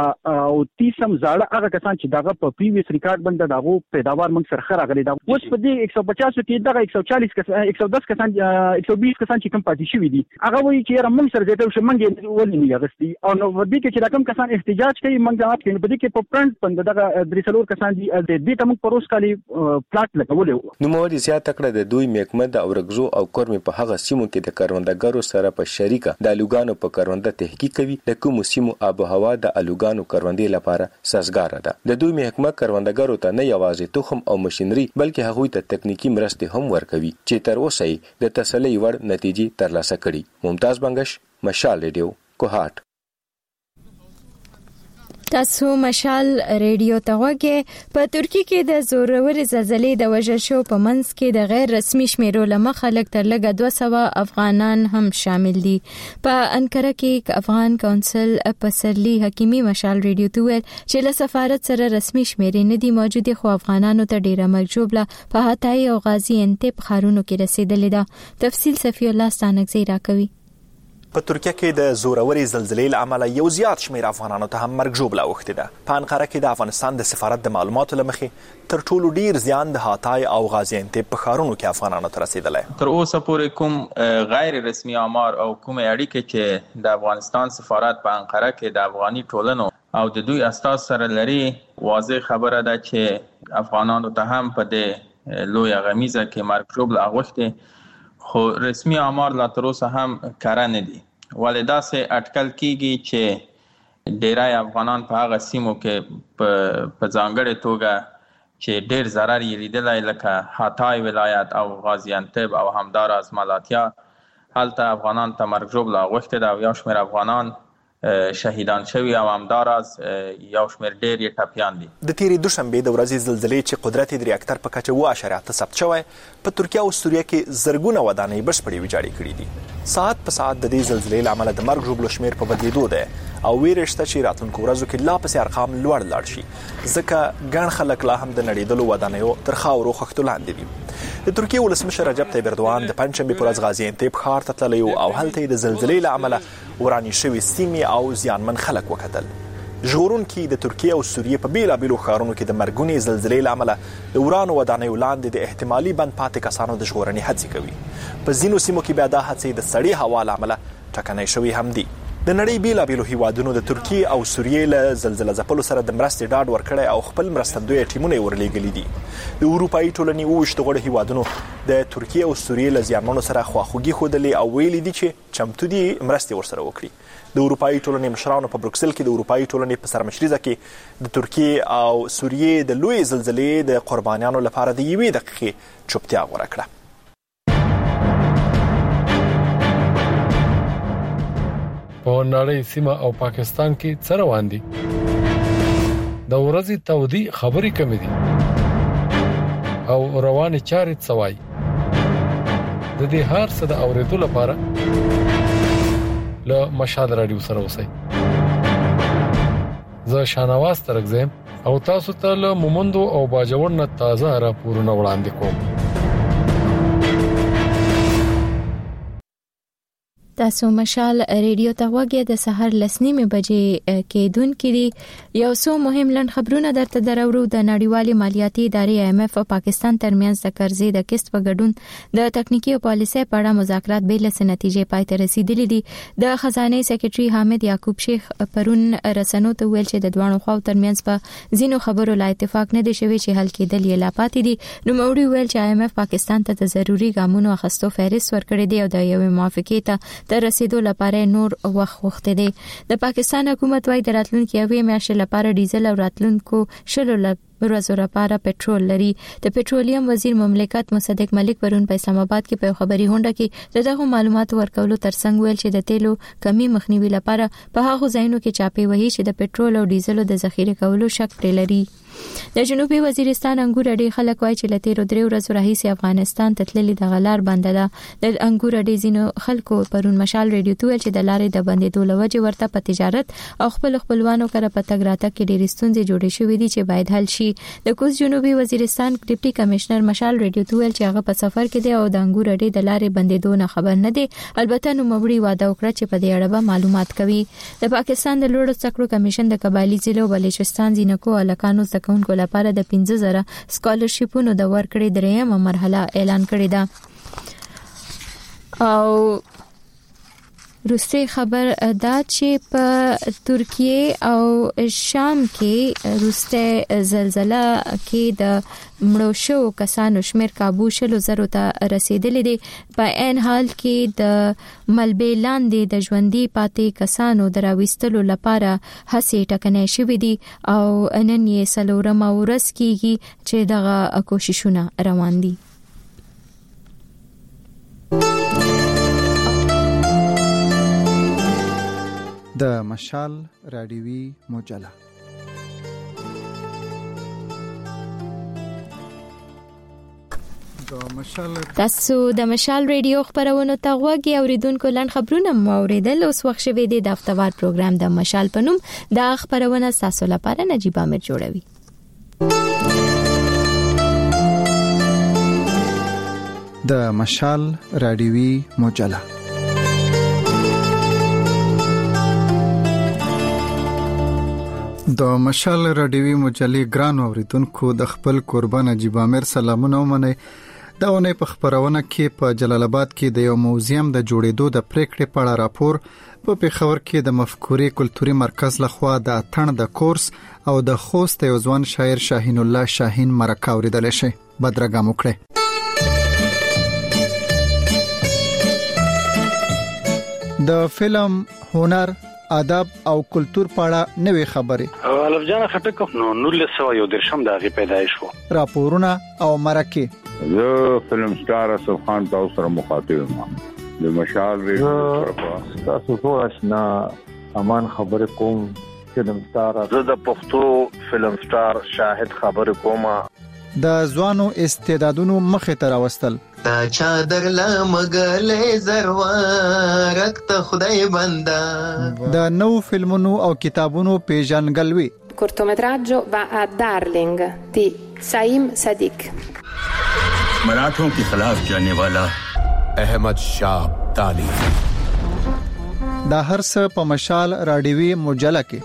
[SPEAKER 18] او 30 هم زړه هغه کسان چې دغه په پریویس ریکارډ باندې دغه پیداوار موږ سره راغلي دا اوس په دې 150 کې دغه 140 کسان 110 کسان 120 کسان چې کوم پاتې شوی دي هغه وایي چې موږ سره زیاته شو موږ ولې نه غوښتي او نو د دې کې چې کوم کسان احتجاج کوي موږ جواب کوي په دې کې په فرنٹ باندې دغه درې کسان دي د دې ته موږ پروس کالي پلاټ لګولې
[SPEAKER 16] نو موري زیات کړه د دوی محکمه د اورګزو او کورمي په هغه سیمو کې د کروندګرو سره په شریکه د الوګانو په کرونده تحقیق کوي د کوم سیمو آب او هوا د الوګانو کروندې لپاره سازګار ده. د دوی محکمه کروندګرو ته نه یوازې تخم او ماشينري بلکې هغوی ته تکنیکی مرستې هم ورکوي چې تر اوسه د تسلی وړ نتیجې ترلاسه کړي. ممتاز بنگش، مشال ریډیو، کوهات.
[SPEAKER 1] تاسو مشال ریډیو ته وګورئ. په ترکی کې د زورورې زلزلې د وژل شو په منځ کې د غیر رسمي شمیرو لمخه لږ تر لږه 200 افغانان هم شامل دي. په انکره کې افغان کونسل پسرلی حکیمی مشال ریډیو ته ویل چې له سفارت سره رسمي شمیرې نه دي موجوده خو افغانانو ته ډیره مرجوبله په هاتای او غازی انتب ښارونو کې رسیدلې ده. تفصیل صفی الله ستانکزی راکوي.
[SPEAKER 19] په ترکیه کې د زوروري زلزلې لامل یو زیات شمیر افغانانو ته هم مرګ ژوبله اوښتې ده. په انقره کې د افغانستان د سفارت د معلوماتو له مخې تر ټولو ډیر زیان د هاتای او غازی انتب په ښارونو کې افغانانو ته رسیدلی.
[SPEAKER 20] تر اوسه پورې کوم غیر رسمي آمار او کوم اړیکې چې د افغانستان سفارت په انقره کې د افغاني ټولنو او د دوی استاد سره لري واضح خبره ده چې افغانانو ته هم په دې لوی غمیزه کې مرګ ژوبله اوښتې خو رسمي آمار لا تر اوسه هم کره نه دي. ولې داسې اټکل کیږي چې ډیری افغانان په هغه سیمو کې په ځانګړې توګه چې ډیر ضرر یې لیدلی لکه هاتای ولایت او غازی انتب او همداراز ملاتیا هلته افغانان ته مرګ ژوبله اوښتې ده او یو شمېر افغانان شهیدان شوي او همداراز یو شمېر ډېر یې ټپیان دي.
[SPEAKER 19] د تیرې دوشنبې د ورځې زلزلې چې قدرت یې د ریاکټر په کچه 7.8 ثبت شوی په ترکیه او سوریه کې زرګونه ودانۍ بشپړې ویجاړې کړي دي. ساعت په ساعت د دې زلزلې له امله د مرګ ژوبلو شمېر په بدلېدو دی او ویرې شته چې راتلونکو ورځو کې لا پسې ارقام لاړ شي ځکه ګڼ خلک لا هم د نړېدلو ودانیو تر خاورو خښتو لاندې دي. د ترکیې ولسمشر رجب طیب اردوغان د پنجشنبې په ورځ غازی انتب ښار ته تللی او هلته یې د زلزلې له امله ورانې شوې سیمې او زیانمن خلک وکتل. ژغورونکي د ترکیې او سوریې په بیلابیلو ښارونو کې د مرګونې زلزلې له امله د ورانو ودانیو لاندې د احتمالي بند پاتې کسانو د ژغورنې هڅې کوي. په ځینو سیمو کې بیا دا هڅې د سړې هوا له امله ټکنۍ شوي هم دي. د نړۍ بیلابیلو هیوادونو د ترکیه او سوریې له زلزلې ځپلو سره د مرستې ډاډ ورکړی او خپل مرستندوی ټیمونه ورلېږلي دي. د اروپایي ټولنې 28 غړو هیوادونو د ترکیه او سوریې له زیانمنو سره خواخوږي ښودلې او ویلي دي چې چمتو دي مرستې ورسره وکړي. د اروپایي ټولنې مشرانو په بروکسل کې د اروپایي ټولنې په سرمشريزه کې د ترکیه او سوریې د لوی زلزلې د قربانیانو لپاره د 1 دقیقې چوپتیا غوړه کړه.
[SPEAKER 21] په نړۍ سیمه او پاکستان کې څه روان دي؟ د ورځې تودي خبرې کمې دي او روانې چارې څوای. د دې هر څه د اورېدو لپاره له مشال رادیو سره اوسئ. زه شانواز ترغزم او تاسو ته له مومندو او باجوړ نه تازه راپورونه وړاندې کوم.
[SPEAKER 1] تاسو مشال ریډیو ته وګورئ. د سحر لسنیمه بجې کېدون کې دي یو څو مهم لند خبرونه درته درورو. د نړیوالې مالیاتي ادارې IMF او پاکستان ترمنځ د قرضې د قسط په ګډون د تکنیکی او پالیسۍ په اړه مذاکرات به له نتیجې پای ته رسیدلي دي. د خزانه سکرټري حامد یعقوب شیخ پرون رسنو ته ویل چې د دوه خواو ترمنځ په ځینو خبرو لا اتفاق نه دی شوی چې حل کېدل یې لا پاتې دي. نو موري ویل چې IMF پاکستان ته د ضروري ګامونو اخیستو فهرست ورکړی دی او د یوې موافقې ته تر رسیدو لپاره نور وخت وخته دي. د پاکستان حکومت وايي د راتلونکو یوې میاشتې لپاره ډیزل او راتلونکو شلو ورځو لپاره پټرول لري. د پټرولیم وزیر مملکت مصدق ملک پرون په اسلام آباد کې په خبري هونډه کې دغه معلومات ورکولو ترڅنګ ویل چې د تیلو کمی مخنیوي لپاره په هغه ځایونو کې چاپی وهي چې د پټرول او ډیزلو د ذخیره کولو شک پرې لري. د جنوبي وزیرستان انګور اډې خلک وایي چې لته رو درې ورځې راهیسې افغانستان ته تللي د غلار بند ده. د انګور اډې زینو خلکو پرون مشال ریډیو ته ویل چې د لارې د بندېدو لوجه ورته په تجارت او خپلوانو سره په تګ راتګ کې ډېرې ستونزې جوړې شوې دي چې باید حل شي. د کوز جنوبي وزیرستان ډیپټي کمشنر مشال ریډیو ته ویل چې هغه په سفر کې دی او د انګور اډې د لارې بندېدو نه خبر نه دی. البته نو مبړي وعده وکړه چې په دې اړه به معلومات کوي. د پاکستان د لوړو څکړو کمیشن د قبایلی ضلع بلوچستان زینکو الکانو زکونکو لپاره د 15,000 سکالرشیپونو د ورکړې درېمه مرحله اعلان کړې ده. او روسي خبر دا چې په ترکیه او شام کې روسته زلزلہ کې د مړو شو کسانو شمیر کابو شلو زرو ته رسیدلې دي. په ان حال کې د ملبې لاندې د ژوندۍ پاتې کسانو دراويستلو لپاره هڅې ټکنۍ شوې دي او نن یې سلورمه ورځ کېږي چې دغه کوششونه روان دي.
[SPEAKER 4] د مشال رادیوي مجله
[SPEAKER 1] تاسو د مشال ریډیو خبرونه ته غوږی اوریدونکو لن خبرونه موریدل اوس وخت شوه د هفتوار پروګرام د مشال پنوم د خبرونه تاسو لپاره نجيب امیر جوړوي.
[SPEAKER 4] د مشال رادیوي مجله د مشال رادیوي مجلې ګران اوریدونکو د خپل قربان نجيب امیر سلامونه ومنئ. دا ونه په خبرونه کې په جلال آباد کې د یو موزیم د جوړېدو د پریکړې په اړه راپور، په پیښور کې د مفکورې کلتوري مرکز لخوا د اتن د کورس او د خوست یو ځوان شاعر شاهین الله شاهین مرکه اوریدل شي. بدرګه وکړئ. د فلم، هنر، ادب او کلچر په اړه نوې خبرې.
[SPEAKER 22] الف جان خټک نو 1913 دغه پیدایش وو.
[SPEAKER 4] راپورونه او مرکه.
[SPEAKER 23] زه فلم سٹار اسف خان تاسو سره مخاطب یم. د مشال ریډیو تاسو ټول آشنا امان خبر کوم. فلم سٹار
[SPEAKER 24] زه د پښتو فلم سٹار شاهد خبر کوم.
[SPEAKER 4] د ځوانو استعدادونو مخه تر واستل.
[SPEAKER 25] تا چادر لا مګلې زروارک ته خدای بندا.
[SPEAKER 4] د نو فلمونو او کتابونو پیژنګلوي.
[SPEAKER 26] cortometraggio va a Darling di Saim Sadiq.
[SPEAKER 27] मराठों के खिलाफ जाने वाला अहमद शाह अब्दाली.
[SPEAKER 4] دا هر څه په مشال رادیوي مجله کې.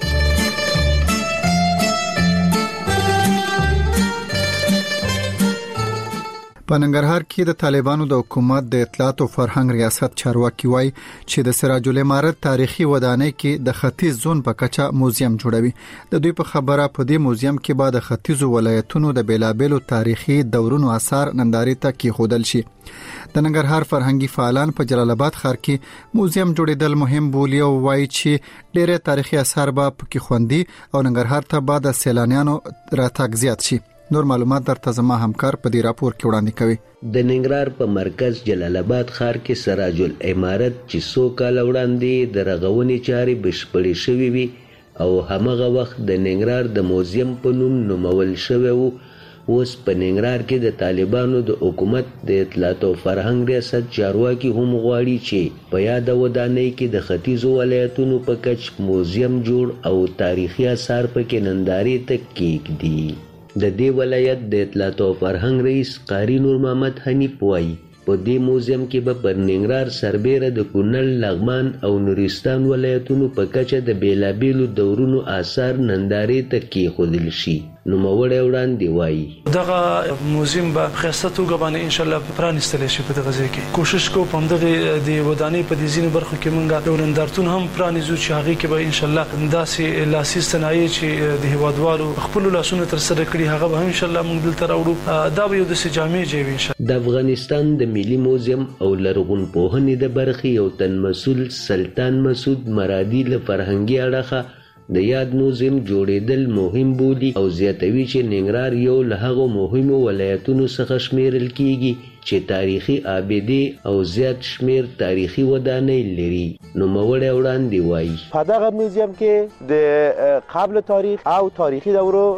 [SPEAKER 4] په ننګرهار کې د طالبانو د حکومت د اطلاعات او فرهنګ ریاست چارواکي وایي چې د سراج العمارت تاریخي ودانۍ کې د ختیځ زون په کچه موزیم جوړوي. د دوی په خبره په دې موزیم کې به د ختیځو ولایتونو د بیلابېلو تاریخي دورونو آثار نندارې ته کېښودل شي. د ننګرهار فرهنګي فعالان په جلال آباد ښار کې موزیم جوړېدل مهم بولي او وایي چې ډېر تاریخي آثار به پکې خوندي او ننګرهار ته به د سیلانیانو راتګ زیات شي. نور معلومات درته زما همکار په دې راپور کې وړاندې کوي.
[SPEAKER 3] د ننګرهار په مرکز جلال آباد ښار کې سراج العمارت چې 100 کال وړاندې د رغونې چارې بشپړې شوې وي او همغه وخت د ننګرهار د موزیم په نوم نومول شوی وو، اوس په ننګرهار کې د طالبانو د حکومت د اطلاعات او فرهنګ ریاست چارواکي هم غواړي چې په یاد ودانۍ کې د ختیځو ولایتونو په کچ موزیم جوړ او تاریخي آثار پکې نندارې ته کېږدي. د دې ولایت د اطلاعات او فرهنګ رئیس قاری نور محمد حنیف وایي په دې موزیم کې به پر ننګرهار سربیره د کونړ، لغمان او نورستان ولایتونو په کچه د بیلابېلو دورونو آثار نندارې ته کېښودل شي. نوموړی وړاندې وایي
[SPEAKER 5] دغه موزیم به په ښایسته توګه باندې انشاءالله پرانیستلی شي. په دغه ځای کې کوشش کوو په همدغې د ودانۍ په دې ځینو برخو کې موږ یو نندارتون هم پرانیزو چې هغې کې به انشاءالله داسې لاسي صنایع چې د هېوادوالو خپلو لاسونو ترسره کړي هغه به هم انشاءالله موږ دلته راوړو. دا به یو داسې جامع ځای وي انشاءالله.
[SPEAKER 3] د افغانستان د ملي موزیم او لرغونپوهنې د برخې یو تن مسؤل سلطان مسعود مرادي له فرهنګي اړخه د یاد موزیم جوړېدل مهم بولي او زیاتوي چې ننګرهار یو له هغو مهمو ولایتونو څخه شمیرل کیږي چې تاریخي آبدې او زیات شمیر تاریخي ودانۍ لري. نوموړی وړاندې وایي
[SPEAKER 6] په دغه موزیم کې د قبل تاریخ او تاریخي دورو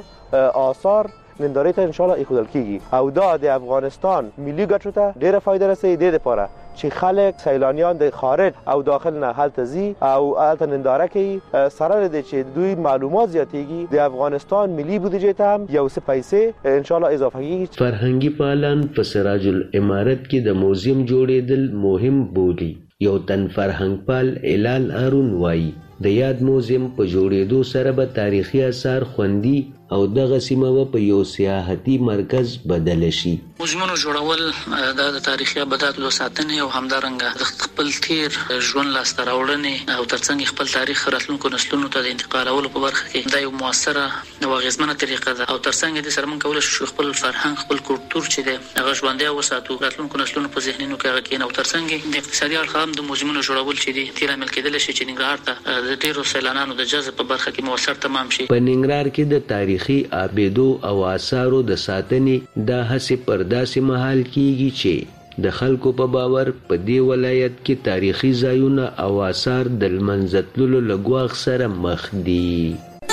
[SPEAKER 6] آثار نندارې ته انشاءالله ایښودل کیږي او دا د افغانستان ملي ګټو ته ډېره فایده رسوي. دې دپاره چې خلک سیلانیان د خارج او داخل نه هلته ځي او هلته ننداره کوي، سره له دې چې دوی معلومات زیاتېږي د افغانستان ملي بودجې ته هم یو څه پیسې انشاءالله اضافه کیږي.
[SPEAKER 3] فرهنګي فعالان په سراج العمارت کې د موزیم جوړېدل مهم بولي. یو تن فرهنګ پال هلال هارون وایي د یاد موزیم په جوړېدو سره به تاریخي آثار خوندي او دغه سیمه په یو سیاحتي مرکز بدل شي.
[SPEAKER 7] موزیمونو جوړول د تاریخي ابداتو ساتنې او همدارنګه د خپل تیر ژوند لاسته راوړنې او ترڅنګ خپل تاریخ راتلونکو نسلونو ته د انتقالولو په برخه کې دا یو موثره او اغیزمنه طریقه ده او ترڅنګ د سره موږ کولای شو خپل فرهنګ خپل کلتور چې د هغه ژوندۍ وساتو راتلونکو نسلونو په ذهنونو کې هغه کېنو. ترڅنګ د اقتصادي اړخ هم د موزیمونو جوړول چې دي تیر عمل کېدل شي چې ننګرهار ته د ډیرو سیلانانو د جذب په برخه کې موثر تمام شي.
[SPEAKER 3] په ننګرهار کې د تاریخي آبدو او آثارو د ساتنې دا هڅې پر داسې مهال کیږي چې د خلکو په باور په دې ولایت کې تاریخي ځایونه او آثار د لمنځه تللو له ګواښ سره مخ دي.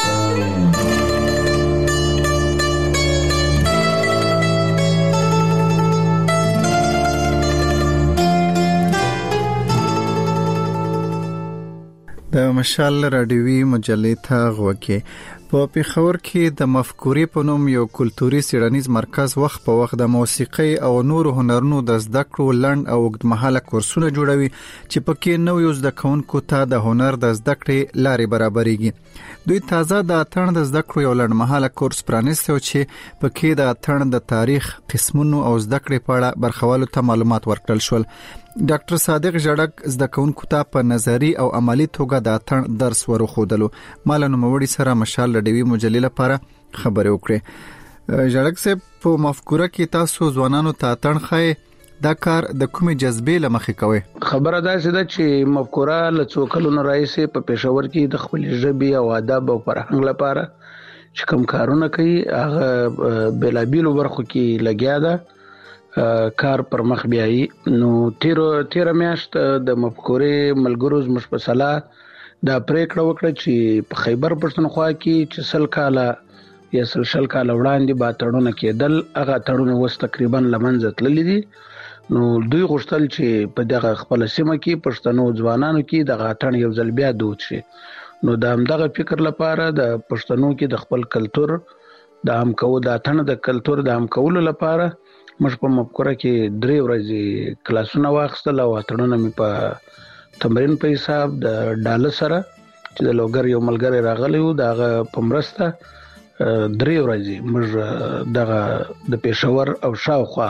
[SPEAKER 4] د مشال رادیوي مجلې ته غوږی. په پیښور کې د مفکورې په نوم یو کلتوري څیړنیز مرکز وخت په وخت د موسیقۍ او نورو هنرونو د زده کړو لنډ او اوږدمهاله کورسونه جوړوي چې پکې نویو زده کوونکو ته د هنر د زده کړې لارې برابرېږي. دوی تازه د اتڼ د زده کړو یو لنډمهاله کورس پرانیستی چې پکې د اتڼ د تاریخ، قسمونو او زده کړې په اړه برخوالو ته معلومات ورکړل شول. ډاکټر صادق جړک زده کوونکو ته په نظری او عملی توګه د اتڼ درس ورخودلو. مال نوموړي سره مشال رادیوي مجلې لپاره خبرې وکړې. جړک صاحب په مفکوره کې تاسو ځوانانو ته اتڼ خای دا کار د کومې جذبې لمخې کوي؟
[SPEAKER 8] خبره دا ده چې مفکوره له څو کلونو راهیسې په پېښور کې د خپل ژبې او ادب او فرهنګ لپاره چې کوم کارونه کوي هغه بېلابېلو برخو کې لګیا ده. کار پر مخ بیایي. نو تیره میاشت د مفکورې ملګرو زموږ په سلا دا پریکړه وکړه چې په خیبر پښتونخوا کې چې 100 کاله یا 100 کاله وړاندې به تړونه کېدل، هغه تړونه اوس تقریبا له منځه تللي دي. نو دوی غوښتل چې په دغه خپله سیمه کې پښتنو ځوانانو کې دغه اتڼ یو ځل بیا دود شي. نو د همدغه فکر لپاره د پښتنو کې د خپل کلتور د هم کولو د اتڼ د کلتور د هم کولو لپاره موږ په مفکوره کې 3 ورځې کلاسونه واخیستل او اتڼونه مې په تمرین په حساب د ډاله سره چې د لوګر یو ملګری راغلی و د هغه په مرسته 3 ورځې موږ دغه د پېښور او شاوخوا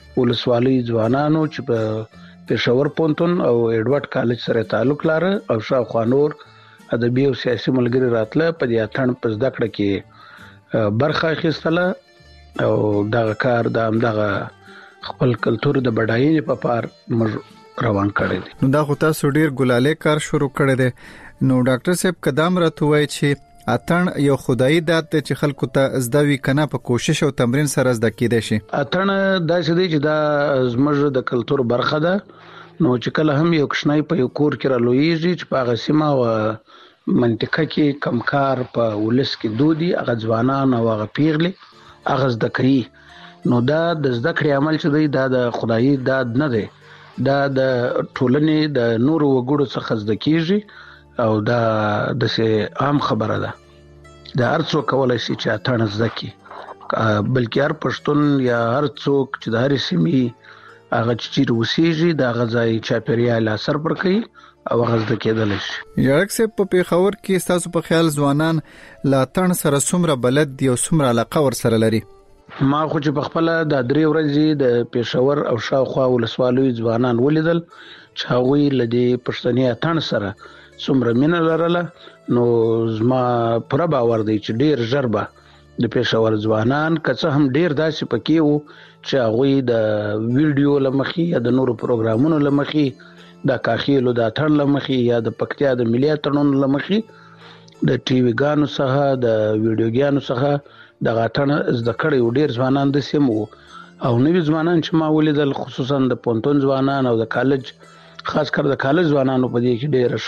[SPEAKER 8] ولسوالۍ ځوانانو چې په پېښور پونتون او ایډورډ کالج سره تعلق لري او شاوخوا نور ادبي او سیاسي ملګري راتله په دې اتن په زده کړه کې برخه اخیستله او دغه کار د همدغه خپل کلتور د بډاینې په پار روان کړی دی.
[SPEAKER 4] نو دا خو تاسو ډیر ګلاله کار شروع کړی دی. نو ډاکټر صاحب قدم راته وای چې اتن یو خدایي داد ته چې خلکو ته زدوی کنه په کوشش او تمرین سره زده کېدای شي.
[SPEAKER 8] اتن داسې دی چې دا زموږ د کلتور برخه ده. نو چې کله هم یو کښنای په یو کور کې را لویږي چې په هغه سیمه او منطقه کې کمکار په ولس کې دودي هغه ځوانان او هغه پیغلي هغه زده کوي. نو دا د زده کړې عمل چې دی دا د خدایي داد نه دی، دا د ټولنې د نورو وګړو څخه زده کیږي او دا د سه عام خبره ده. دا هر څوک کولای شي چې اتن زده کړي، بلکې هر پښتون یا هر څوک چې د هر سیمې هغه چې روسيږي دا غځای چاپیریال اثر پر کوي او هغه زده کېدل شي.
[SPEAKER 4] یارک سه په پیښور کې تاسو په خیال ځوانان لا اتن سره څومره بلد دي او څومره علاقه ور سره لري؟
[SPEAKER 8] ما خو چې په خپل د 3 ورځې د پېښور او شاوخوا ولسوالۍ ځوانان ولیدل چې هغه لدی پښتني اتن سره څومره مینه لرله. نو زما پر باور دی چې ډیر ژربه د پېښور ځوانان کڅه هم ډیر داسې پکې وو چې هغه د ویډیو لمخې یا د نورو پروګرامونو لمخې د کاخیلو د اتن لمخې یا د پکتیا د ملي اتنونو لمخې د ټي وی ګانو څخه د ویډیو ګانو څخه د غاټن زده کړې ډیر ځوانان د سیمو او نوې ځوانان چې ما ولیدل خصوصا د پونتون ځوانان او د کالج خاص کر د کالج ځوانانو په دې کې ډیر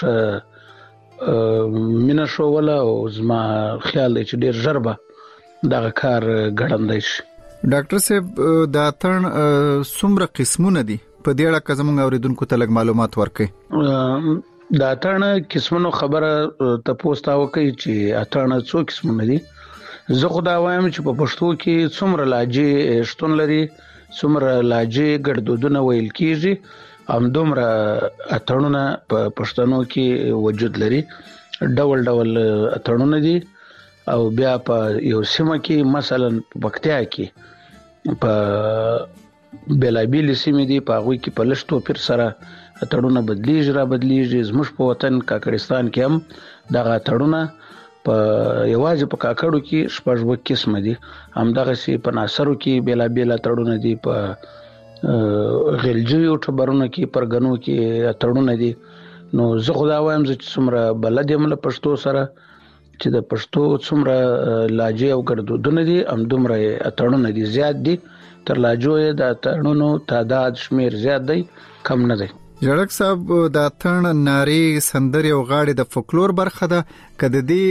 [SPEAKER 8] مینه شو ولا او زما خیال دی چې ډیر ژربه دغه کار ګړندای شي.
[SPEAKER 4] ډاکټر صاحب د اتن څومره قسمونه دي په دې اړه کوم اوریدونکو ته لږ معلومات ورکړئ.
[SPEAKER 8] د اتن قسمونو خبره تاسو ته وکړي چې اتن څو قسمونه دي. زه خدا وایم چې په پښتو کې څومره لهجې شتون لري، څومره لهجې ګړدودونه ویل کیږي، همدومره اتنونه په پښتنو کې وجود لري. ډول ډول اتنونه دي او بیا په یو سیمه کې مثلا په پکتیا کې په بلابیل سیمه دي په هغه کې په لشتو پر سره اتنونه بدلیږي را بدلیږي. زموږ په وطن کاکړستان کې هم دغه اتنونه په یوازې په کاکړو کې شپږ قسم دي، همدغه سي په ناصرو کې بلابیل اتړونه دي، په غلجیو ټبرونو کې پرګنو کې اتړونه دي. نو زه خدا وایم چې څومره بلد یم له پښتو سره چې د پښتو څومره لهجې او ګړدودونه دي همدومره اتړونه دي زیات دي. تر لهجو د اتړونو تعداد شمیر زیات دی، کم نه دی.
[SPEAKER 4] جړک صاحب د اتن ناری سندري او غاړي د فولکلور برخه ده کده دي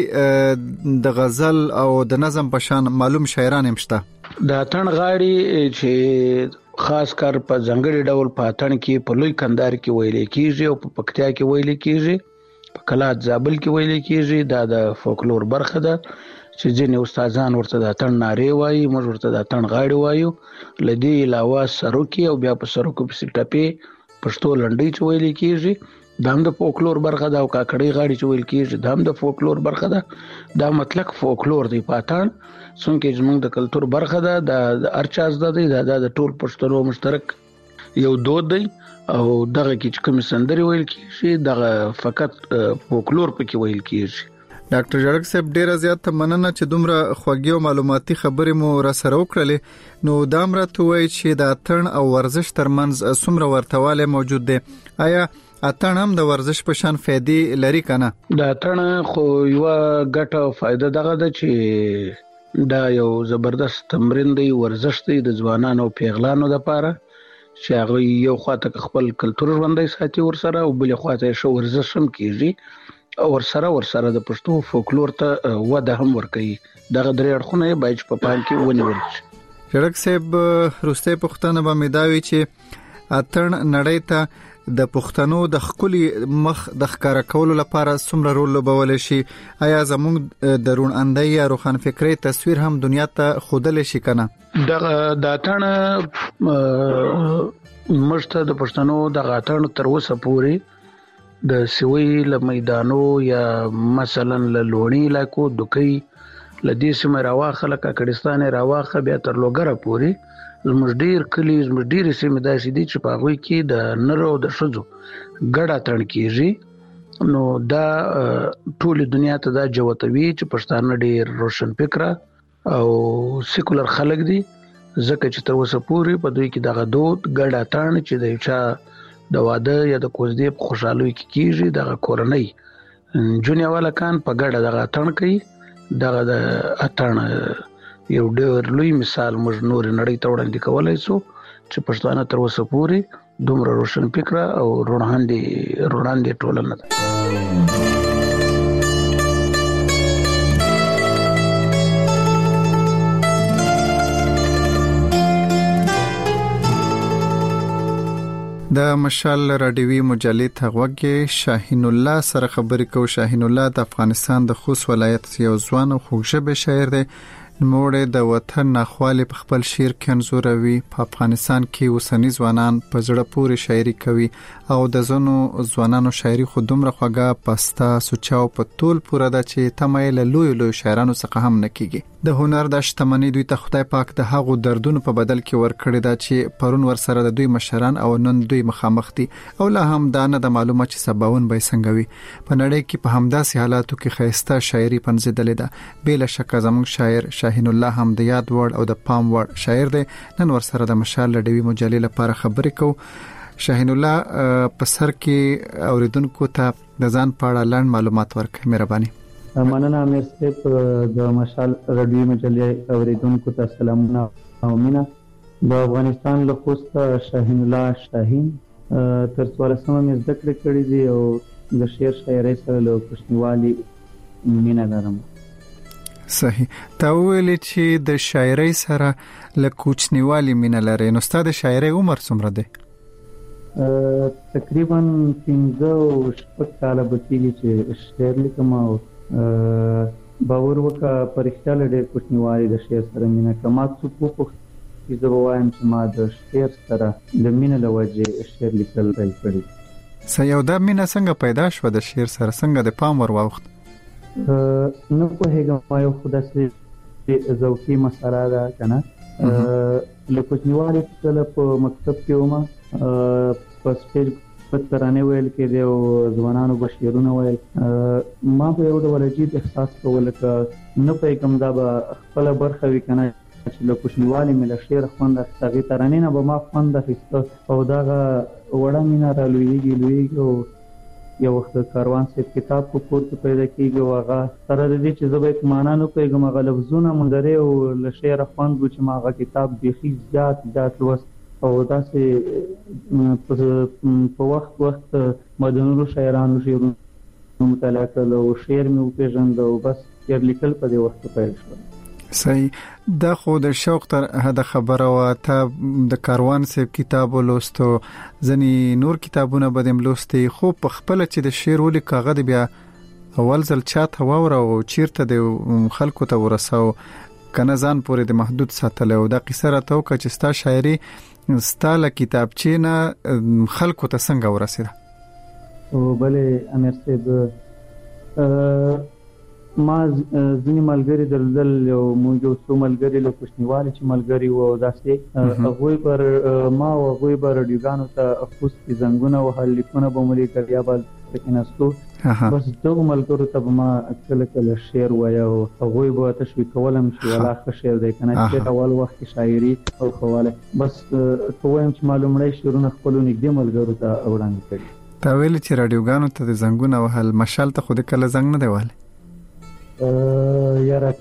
[SPEAKER 4] د غزل او د نظم په شان معلوم شاعران هم شته.
[SPEAKER 8] د اتن غاړي چې خاص کر په ځنګړي ډول په اتن کې په لوی کندهار کې ویل کیږي او په پکتیا کې ویل کیږي، په کلات زابل کې ویل کیږي. دا د فولکلور برخه ده چې ځینې استادان ورته د اتن ناری وایي، موږ ورته د اتن غاړي وایو. لدی علاوه سروکی او بیا په سروکو په ټپه پښتو لنډۍ چې ویل کیږي دا هم د فولکلور برخه ده او کاکړی غاړي چې ویل کیږي دا هم د فولکلور برخه ده. دا مطلق فولکلور دی پاتان څنګه زموږ د کلچر برخه ده، د ارچاز ده دی، دا د ټول پښتنو مشترک یو دود دی او دغه کې کوم سندري ویل کیږي دغه فقط فولکلور پکې ویل کیږي.
[SPEAKER 4] ډاکټر جړک صاحب ډیر زیات مننه چې دومره خوږی او معلوماتي خبرې مو را سره وکړلې. نو دا مرته وای چې د اتن او ورزش ترمنځ څومره ورتهواله موجود دی، آیا اتن هم د ورزش په شان فائدې لري کنه؟
[SPEAKER 8] د اتن خو یو ګټه او فائدہ دغه ده چې دا یو زبردست تمرین دی، ورزش دی د ځوانانو او پیغلانو لپاره چې هغه یو خواته خپل کلچر ژوندۍ ساتي ورسره او بل خواته شو ورزش هم کیږي او ورسره د پښتو فولکلور ته وده هم ورکوي. دغه درې اړخونه باید په پام کې ونیول شي.
[SPEAKER 4] جړک صاحب روسته پښتنه به مداوي چې اتن نړۍ ته د پښتنو د خولي مخ د ښکارا کولو لپاره څومره رول لوبول شي؟ آیا زموږ د رون اندای یا روخان فکری تصویر هم دنیا ته خودل شي کنه؟
[SPEAKER 8] د اتن مشته د پښتنو د اتن تر اوسه پوري د سوي له میدانو یا مثلا له لونی علاقو دوکي لدې سیمه راواخه لکه کډستان راواخه بیا تر لوګره پوري زموږ ډیر کلی زموږ ډیر سیمې داسې دي چې په هغوی کې د نر او د ښځو ګډه تړل کیږي. نو دا ټول دنیا ته دا جوتوي چې پښتانه ډیر روشن فکره او سیکولر خلک دي، ځکه چې تر اوسه پورې په دوی کې دغه دود ګډه تړل چې د چا د واده یا د کوزدې په خوشحالۍ کې کیږي، دغه کورنۍ جونیا ولکان په ګډه دغه تړل کوي. دغه د اتړ یو ډېر لوی مثال موږ نور نړۍ ته وړاندې کولای شو چې پښتانه تر اوسه پورې دومره روشن فکره او روړاندې ټولنه ده.
[SPEAKER 4] د مشال راډیوي مجلې ته غوږی شاهین الله سره خبرې کوو. شاهین الله د افغانستان د خوست ولایت یو ځوان او خوږژبی شاعر دی. نوموړی د وطن ناخوالې په خپل شعر کې انځوروي. په افغانستان کې اوسنی ځوانان په زړه پورې شاعري کوي او د ځینو ځوانانو شاعري خو دومره خوږه پسته سوچا او په تول پوره ده چې تمایل لوی شاعرانو څخه هم نه کیږي. د هنر د شتمنۍ دوی ته خدای پاک د هغو دردونو په بدل کې ورکړي دا چې پرون ورسره د دوی مشران او نن دوی مخامخ دي او لا هم دا نه د معلومه چې سباون به څنګه وي. په نړۍ کې په همداسې حالاتو کې خیسته شاعري پنځېدلې ده. بلا شک زموږ شاعر شاهین الله هم د یاد وړ او د پام وړ شاعر دی. نن ورسره د مشال راډیوي مجلې لپاره خبرې کوو. شاهین الله په سر کې اوریدونکو ته د ځان په اړه لاندې معلومات ورکړئ مهرباني.
[SPEAKER 2] مننه امیر صاحب. د مشال راډیوي مجلې اوریدونکو ته سلامونه او مینه. د افغانستان له خوست شاهین الله شاهین تر 14مه مې زده کړې کړې دي او د شعر شاعرۍ سره له کوچنیوالي مینه لرم.
[SPEAKER 4] صحیح. تا ویل چې د شاعرۍ سره له کوچنیوالي مینه لري. نو ستاسو د شاعرۍ عمر څومره دی؟
[SPEAKER 2] تقریبا 15 کاله به کېږي چې شعر لیکم او باور وکړه په رښتیا له ډېر کوچنیوالي د شعر سره مینه کوم. ما څوک وپوښتل چې زه به وایم چې ما د شعر سره د مینې له وجې شعر لیکل پیل کړي.
[SPEAKER 4] یو دا مینه څنګه پیدا شوه د شعر سره؟ څنګه د پام ور واوښت؟
[SPEAKER 2] نه پوهېږم، یو خو داسې ذوقي مسله ده که نه. له کوچنیوالي کله په مکتب کې وم، په سټیج په ترانې ویل کېدې او ځوانانو به شعرونه ویل. ما په یو ډول عجیب احساس کول لکه نه پوهېږم دا به خپله برخه وي که نه چې له کوچنیوالي مې له شعر خوند اخیسته. هغې ترانې نه به ما خوند اخیسته او دغه وړه مینه را لویېږي او یو وخت د کاروان صاحب کتاب په کور کې پیدا کېږي او هغه سره د دې چې زه به یې معنا نه پوهېږم، هغه لفظونه مندرې او له شعره خوند و چې ما هغه کتاب بیخي زیات لوست او داسې په وخت ما د نورو شاعرانو شعرونه مطالعه کړل او شعر مې وپېژند او بس شعر لیکل په دې وخت پیل شول.
[SPEAKER 4] صحیح. دا خو د شوق تر حد خبره و. ته د کاروان صاحب کتاب ولوستو، ځنې نور کتابونه به دې لوستي، خو په خپل چې د شعر ولیک هغه د بیا اول ځل چاته واوره او چیرته د خلکو ته ورساو کنه ځان پورې د محدود ساتل. او دا قصه راته وکړه چې ستا شاعري ستاله کتابچې نه خلکو ته څنګه ورسېده؟
[SPEAKER 2] او بلې امیر صاحب ما ځینې ملګري درلودل، موږ یو څو ملګري له کوچنیوالي چې ملګري وو او داسې هغوی پر ما او هغوی به راډیوګانو ته خوست کې زنګونه وهل، لیکونه به مو لیکل یا به پکې ناستو. بس دغو ملګرو ته به ما کله شعر وایه او هغوی به تشویق کولم چې ولا ښه شعر دی که نه چې اول وخت کې شاعري او ښوالی. بس که وایم چې ما لومړی شعرونه خپلو نږدې ملګرو ته وړاندې کړي.
[SPEAKER 4] تا ویلې چې راډیوګانو ته د زنګونه وهل، مشال ته خو د کله زنګ نه دی وهلی؟
[SPEAKER 2] یاره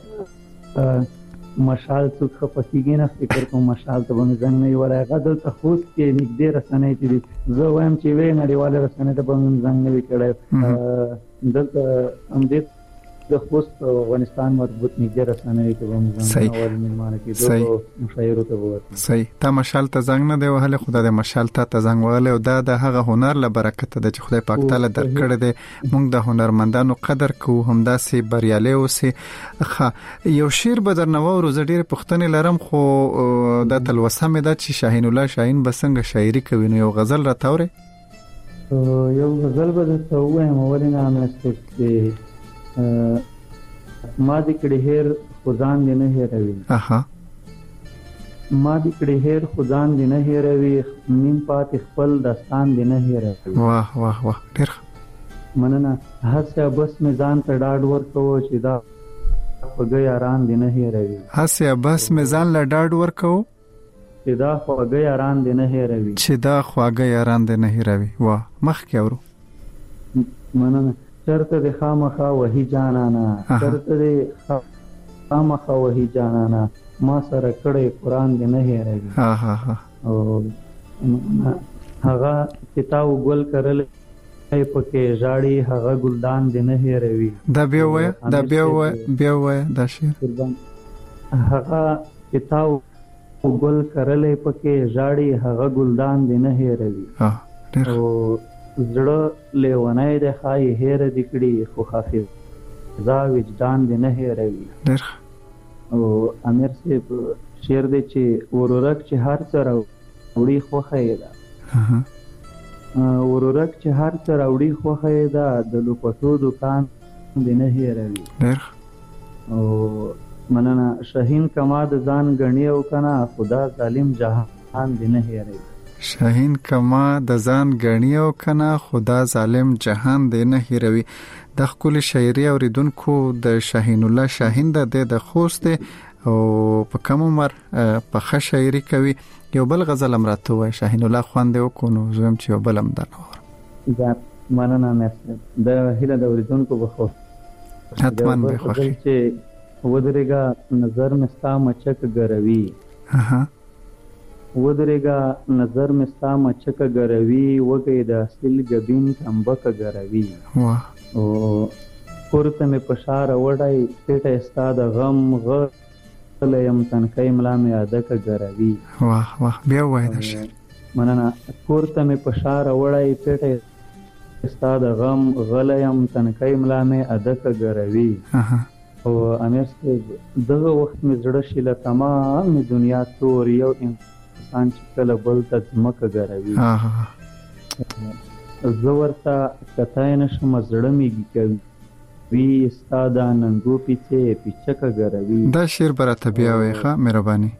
[SPEAKER 2] مشال څوک خفه کېږي نه، فکر کوم مشال ته به مې زنګ نه وي وهلی. هغه دلته خوست کې نږدې رسنۍ چې دي، زه وایم چې یوې نړیوالې رسنۍ ته به مې زنګ نه وي کړی. دلته همدې د خوست او افغانستان مربوط نږدې رسنۍ ته به مې زنګ نه وهل مېلمانه کېدو او مشاعرو ته به ورته.
[SPEAKER 4] صحیح. تا مشال ته زنګ نه دی وهلی، خو دا د مشال ته زنګ وهلی او دا د هغه هنر له برکته ده چې خدای پاک تعالی درکړی دی. موږ د هنرمندانو قدر کوو، همداسې بریالي اوسئ. یو شعر به درنه واورو. زه ډېرې پوښتنې لرم خو دا تلوسه مې ده چې شاهین الله شاهین به څنګه شاعري کوي. نو یو غزل راته اورئ؟
[SPEAKER 2] یو غزل به درته ووایم. ولې نه امیر صاحب ما دې کړي هېر خو ځان دې نه هېروي. ما دې کړي هیر خدان دې نه هیروي نیم پاتې خپل داستان دې نه هیروي.
[SPEAKER 4] واه واه واه ډېر
[SPEAKER 2] مننه. هڅه بس مې ځان ته ډاډ ورکوه چې دا خوږه یاران دې نه هیروي.
[SPEAKER 4] هڅه بس مې ځان له ډاډ ورکوه
[SPEAKER 2] چې دا خوږه یاران دې نه هیروي.
[SPEAKER 4] چې دا خوږه یاران دې نه هیروي. واه مخکې اورو.
[SPEAKER 2] مننه. چرته دې خامخا وਹੀ جانانا چرته دې خامخا وਹੀ جانانا ما سره کړي قران دې نه هېروي.
[SPEAKER 4] ها ها ها.
[SPEAKER 2] او هغه کتاب ګل کرل پکې ژاړي هغه ګلدان دې نه هېروي.
[SPEAKER 4] دا بیا وای دا شعر.
[SPEAKER 2] هغه کتاب ګل کرل پکې ژاړي هغه ګلدان دې نه هېروي. او زړه لیونای د خای هېر دې کړي خو حافظ دا وجدان دې نه هېروي.
[SPEAKER 4] ډېر
[SPEAKER 2] او امیر صاحب شعر دی چې ورورک چې هر څه راوړي خوښه ده ورورک چې هر څه راوړي خوښه ده د لوپټو دکان دې نه هېروي. او مننه. شاهین کما د ځان غنی او کنا خدا ظالم جهان دې نه هېروي.
[SPEAKER 4] شاهین کما د ځان غنی او کنا خدا ظالم جهان دې نه هېروي. د خپل شاعري اوریدونکو د شاهین الله شاهین د خوست او په کوم عمر په ښه شاعري کوي. یو بل غزل امراته وای شاهین الله خوان دی وکونو زم چې یو بل هم دا
[SPEAKER 2] دا مننه مې د هله د اوریدونکو بخو
[SPEAKER 4] حتمان به خوښي
[SPEAKER 2] چې ودرېګا نظر مستا مچک ګروي. ودرېګا نظر مستا مچک ګروي وګي د اصل غبین تمبک ګروي.
[SPEAKER 4] واه.
[SPEAKER 2] او پورته مې پشار وړای پټه استاد غم غلیم تنکای ملا مې ادک ګروي.
[SPEAKER 4] واه واه بیا وای دا شعر.
[SPEAKER 2] مننه. پورته مې پشار وړای پټه استاد غم غلیم تنکای ملا مې ادک ګروي. او امیر صاحب دغه وخت مې زړه شیله تمام دنیا تور یو انسان چې کله بل ته ځمکه ګروي. زه ورته کتای نشم زړه مې کوي ستا ننګو پیچې پیچکه ګروي.
[SPEAKER 4] دا شعر براته بیا وای ښه مهرباني.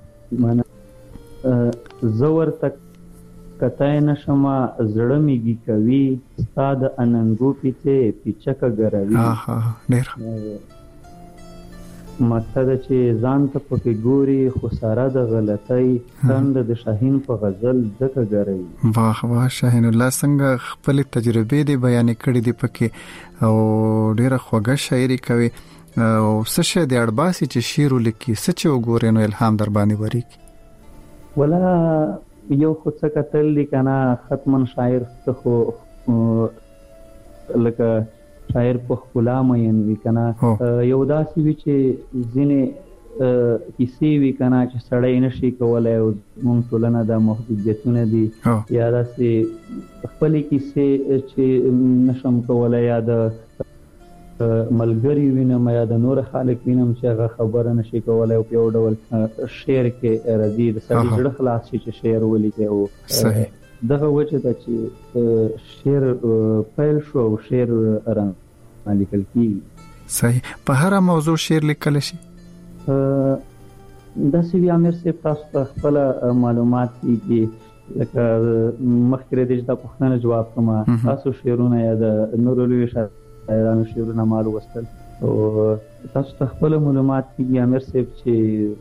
[SPEAKER 2] زه ورته کتای نشم زړه مې کوي ستا ننګو پیچې پیچکه ګروي.
[SPEAKER 4] ډېر
[SPEAKER 2] مطلب چې ځان ته پکې ګوري خو سره د غلطۍ څنګه د شاهین په غزل ځکه ګروي.
[SPEAKER 4] واه واه شاهین الله څنګه خپل تجربې دی بیان کړې دی پکې او ډیره خوږه شاعري کوي. او څه شه د اړباسي چې شعر ولیکي څه چې وګورې نو الهام در باندې وریږي.
[SPEAKER 2] ولا یو خو څه کتل دی کنه ختمن شاعر څه خو لکه شاعر په خلا مې وی کنه یو داسې وی چې ځینې کیسې وی کنه چې سړی نشي کولای او مونږ ټولنه د محدودیتونه دي یا داسې خپل کیسې چې نشم کولای یا د ملګری وینم یا د نور خلک وینم چې هغه خبره نشي کولای او په یو ډول شعر کې راځي د سړي زړه خلاص شي چې شعر ولیکي. او
[SPEAKER 4] صحیح
[SPEAKER 2] دغه وجه ده چې شعر پیل شو او شعر لیکل کیږي.
[SPEAKER 4] صحیح. په هر موضوع شعر لیکل شي.
[SPEAKER 2] د سی وی امیر صاحب تاسو ته خپل معلومات دي لکه مخکې د دې پوښتنه جواب کوم. تاسو شعرونه یا د نورو لوی شاعرانو شعرونه مالو وستل او تاسو ته خپل معلومات دي امیر صاحب چې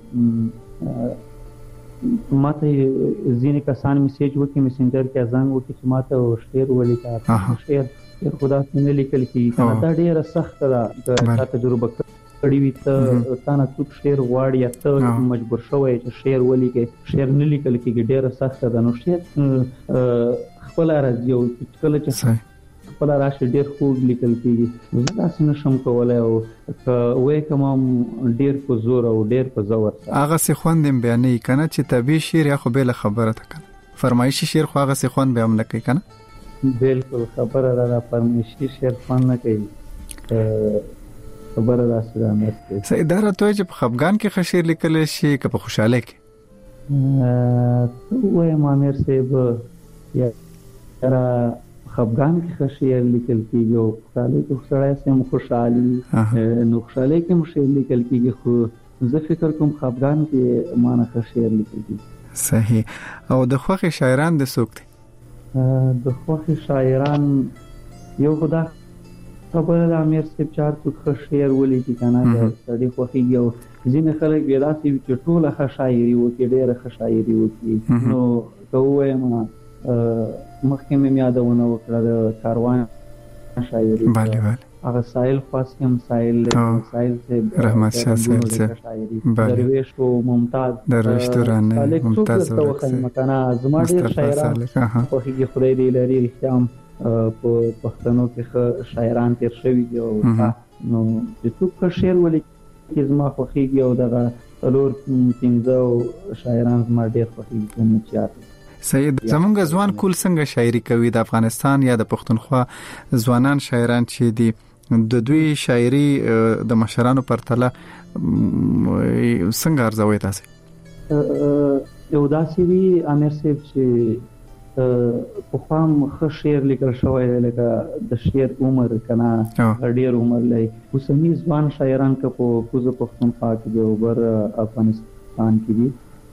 [SPEAKER 2] ماته ځینې کسان میسیج وکړي میسنجر کې ځان وکړي چې ماته شعر ولیکه. شعر خدا څنګه لیکل کیږي دا ډیره سخت ده. دا تجربه کړې وي ته تاسو څوک شعر غواړي یا ته مجبور شوی چې شعر ولیکې شعر نه لیکل کیږي ډیره سخت ده. نو شعر خپل راځي او کله چې خپل راشي ډیر خوب لیکل کیږي زه تاسو نشم کولای او وای کوم ډیر په زور او ډیر په زور
[SPEAKER 4] هغه څه خوندم بیانې کنه چې طبي شعر یا خو به خبره ده کنه فرمایشي شعر خو هغه څه خوند به هم نه کوي کنه.
[SPEAKER 2] بالکل خبره ده فرمایشي شعر خوند نه کوي خبره ده سره مته.
[SPEAKER 4] سې اداره ته چې په خفګان کې خشیر لیکل شي که په خوشاله کې
[SPEAKER 2] وای مامیر صاحب یا را خفګان کې خشیر لیکل کیږي او خوشاله کې سره سم خوشحالي نو خوشاله کې مشه لیکل کیږي خو زه فکر کوم خفګان کې ما نه ښه شعر لیکل دي.
[SPEAKER 4] صحیح. او د خوښي شاعران د څوک دي؟
[SPEAKER 2] د خوښي شاعران یو خدا خبره د امیر صاحب چار څوک ښه شعر ولیکي کنه د سړي خوښيږي او ځینې خلک بیا داسې وي چې ټوله ښه شاعري وکړي ډېره ښه شاعري وکړي. نو که ووایم مخکې مې یادونه وکړه د کاروان شاعري هغه ساحل خاص هم ساحل صاحب
[SPEAKER 4] رحمت شاه صاحب
[SPEAKER 2] درویش او ممتاز
[SPEAKER 4] درویش دوران ممتاز
[SPEAKER 2] مکنه زما ډېر شاعران خوښيږي خدای دې لري رښتیا هم په پښتنو کې ښه شاعران تیر شوي دي او نو چې څوک ښه شعر ولیکي زما خوښيږي او دغه 4-5 شاعران زما ډېر خوښيږي کوم چې
[SPEAKER 4] سید زمونږ ځوان کول څنګه شاعري کوي د افغانستان یا د پښتونخوا ځوانان شاعران چې دي د دوی شاعري د مشرانو پرتله څنګه ارزوي تاسو؟
[SPEAKER 2] یو داسې وی امیر صاحب چې په خام ښه شعر لیکل شوی دی لکه د شعر عمر کنه ډېر عمر لري. اوسني ځوان شاعران که په کوزه پښتونخوا کې دی او بر افغانستان کې دي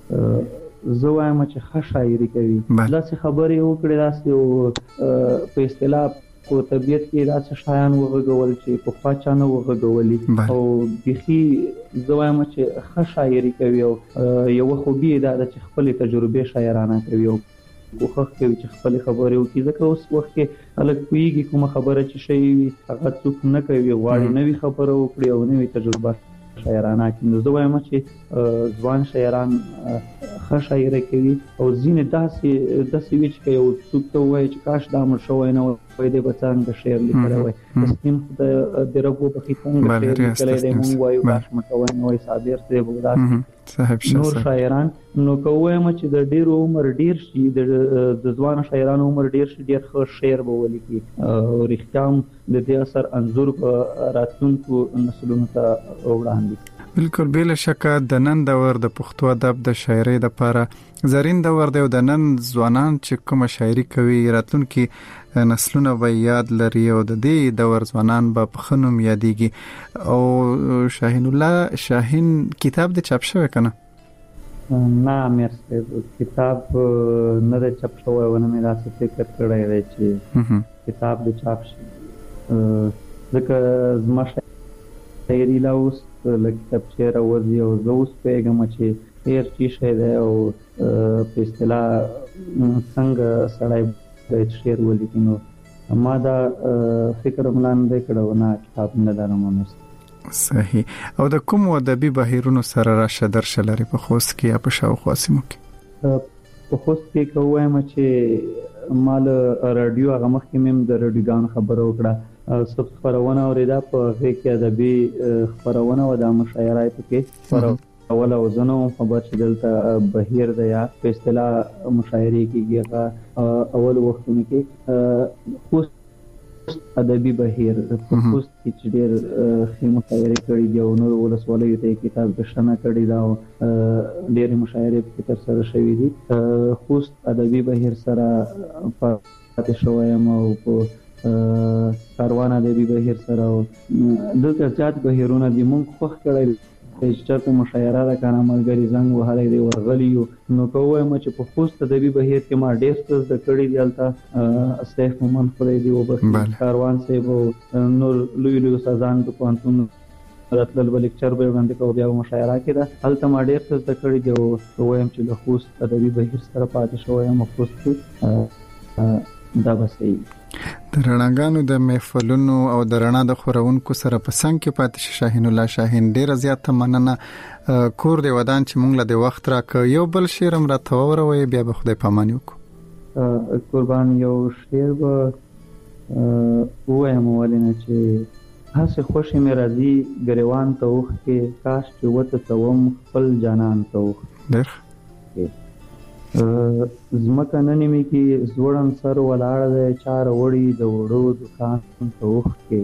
[SPEAKER 2] زه وایم چې ښه شاعري کوي. داسې خبرې وکړې داسې په اصطلاح په طبیعت کې داسې شایان وغږول چې پخوا چا نه وغږولي او بیخي زه وایم چې ښه شاعري کوي او یوه خوبي یې دا ده چې خپلې تجربې شاعرانه کوي او کوښښ کوي چې خپلې خبرې وکړي. ځکه اوس وخت کې خلک پوهېږي کومه خبره چې شوې وي هغه څوک نه کوي غواړي نوې خبره وکړي او نوې تجربه شاعرانه کوي. نو زه وایم چې ځوان شاعران ښه شاعري کوي او ځینې داسې وي چې یو څوک ته ووایي چې کاش دا مړ شوی نه وای دی به څنګه شعر لیکلی وای تسلیم د رب وبخښي څنګه شعر لیکلی دی موږ وایو کاش مړ شوی نه وای صابر صاحب داسې نور شاعران. نو که ووایم چې د ډېرو عمر ډېر شي د ځوانو شاعرانو عمر ډېر شي ډېر ښه شعر به ولیکي او رښتیا هم د دې اثر انځور په راتلونکو نسلونو ته وړاندې.
[SPEAKER 4] بالکل بلا شک د نن دور د پښتو ادب د شاعرۍ لپاره زرین دور دی او د نن ځوانان چې کوم شاعري کوي راتلونکي نسلونه به یاد لري او د دې دور ځوانان به په خنوم یادېږي. او شاهین الله شاهین کتاب د چاپ شوی کنه؟
[SPEAKER 2] نه امیر صاحب کتاب نه د چاپ شوی ونه مې داسې فکر کړی دی چې کتاب د چاپ شي ځکه زما شاعري لا اوس له کتابچې راوځي او زه اوس پوهېږم چې ډېر څه شی دی او په اصطلاح څنګه سړی باید شعر ولیکي. نو ما دا فکر ملا نه دی کړی نه کتاب نه لرم.
[SPEAKER 4] صحیح. او د کوم ادبي بهیرونو سره راشه درشه لري په خوست کې یا په شاوخوا سیمو کې؟
[SPEAKER 2] په خوست کې که ووایم چې ما له راډیو هغه مخکې مې د راډیوګانو خبره وکړه سب خبرونه اورېده په هغې کې ادبي خبرونه او د مشاعرې پکې خبرول او زه نه وم خبر چې دلته بهیر دی یا په اصطلاح مشاعرې کېږي هغه اول وختونو کې خوست ادبي بهیر په خوست کې چې ډېر ښې مشاعرې کړي دي او نورو ولسوالیو ته یې کتابکشنه کړې ده او ډېرې مشاعرې پکې ترسره شوي دي. خوست ادبي بهیر سره پاتې شوی یم او په کاروان ادبي بهیر سره دلته زیات بهیرونه دي. موږ خوښ کړی چې چېرته مشاعره ده که نه ملګري زنګ وهلی دی ورغلي یو. نو که ووایم چې په خوست ادبي بهیر کې ما ډېر څه زده کړي دي هلته سیف مومند خدای دې وبخښي کاروان صاحب او نور لوی لوی استادان په پوهنتون راتلل به لیکچر به یې وړاندې کوو بیا به مشاعره کېده هلته ما ډېر څه زده کړي دي او ووایم چې له خوست ادبي بهیر سره پاتې شوی یم او خوست کې دا به صحیح
[SPEAKER 4] د رڼاګانو د محفلونو او د رڼا د خورونکو سره په څنګ کې پاتې شاهین الله شاهین ډېره زیاته مننه. کور دی ودان چې مونږ له د وخت راکړ یو بل شعر هم راته ووروئ بیا به خدای پاماني وکړو.
[SPEAKER 2] قربان یو شعر به ووایم ولې نه چې هسې خوښې مې راځي ګریوان ته اوښکې کاش چې وتڅوم خپل جانان ته اوښکې زمکه ننې مې کې زوړن سر ولاړ دی چاره وړي د وړو دکان ته اوښکې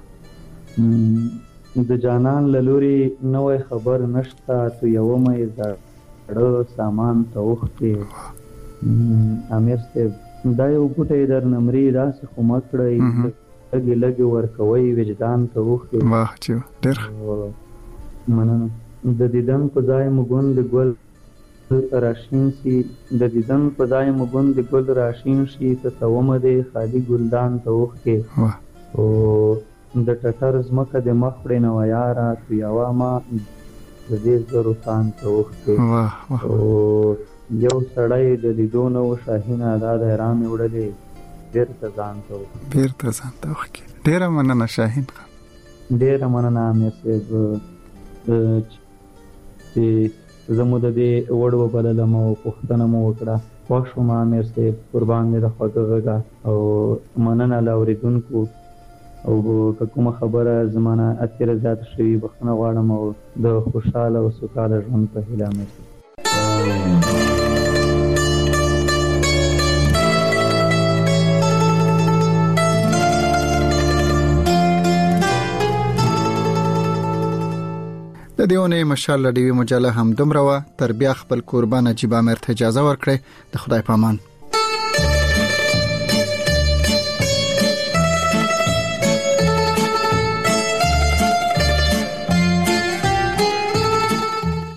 [SPEAKER 2] د جانان له لورې نوی خبر نشته تو یوه مې زړه سامان ته اوښکې. امیر صاحب دا یو بوټی درنه مري داسې خو مه کړئ لږې لږې ورکوئ وجدان ته اوښکې.
[SPEAKER 4] واه چې ډېر
[SPEAKER 2] مننه. د دیدن په ځای مګون د ګل راشین شي د دیدن په ځای مګون د ګل راشین شي تصومه د خالی ګلدان ته وخکې او د ټټر زمکه د مخ وړې نو یاره تو یوا ما د دې زرو تان ته وخکې او یو سړی د لیدو نو شاهینه دا د حرام وړلې بیرته ځان ته وخکې.
[SPEAKER 4] ډیره مننه شاهین خان.
[SPEAKER 2] ډیره مننه امیر صاحب چې زموږ د دې وړ وبللم او پوښتنه مو وکړه. خوښ شوم امیر صاحب، قربان دې د خوږه غږه او مننه له اورېدونکو. او که کومه خبره زمانه اتره زیاته شوي بخښنه غواړم او د خوشحاله او سوکاله ژوند په هیله امیر صاحب.
[SPEAKER 4] د دیونه مشال ډیوی مجله هم دومره وا. تر بیا خپل قربان عجیب امر ته اجازه ورکړئ. د خدای پامان.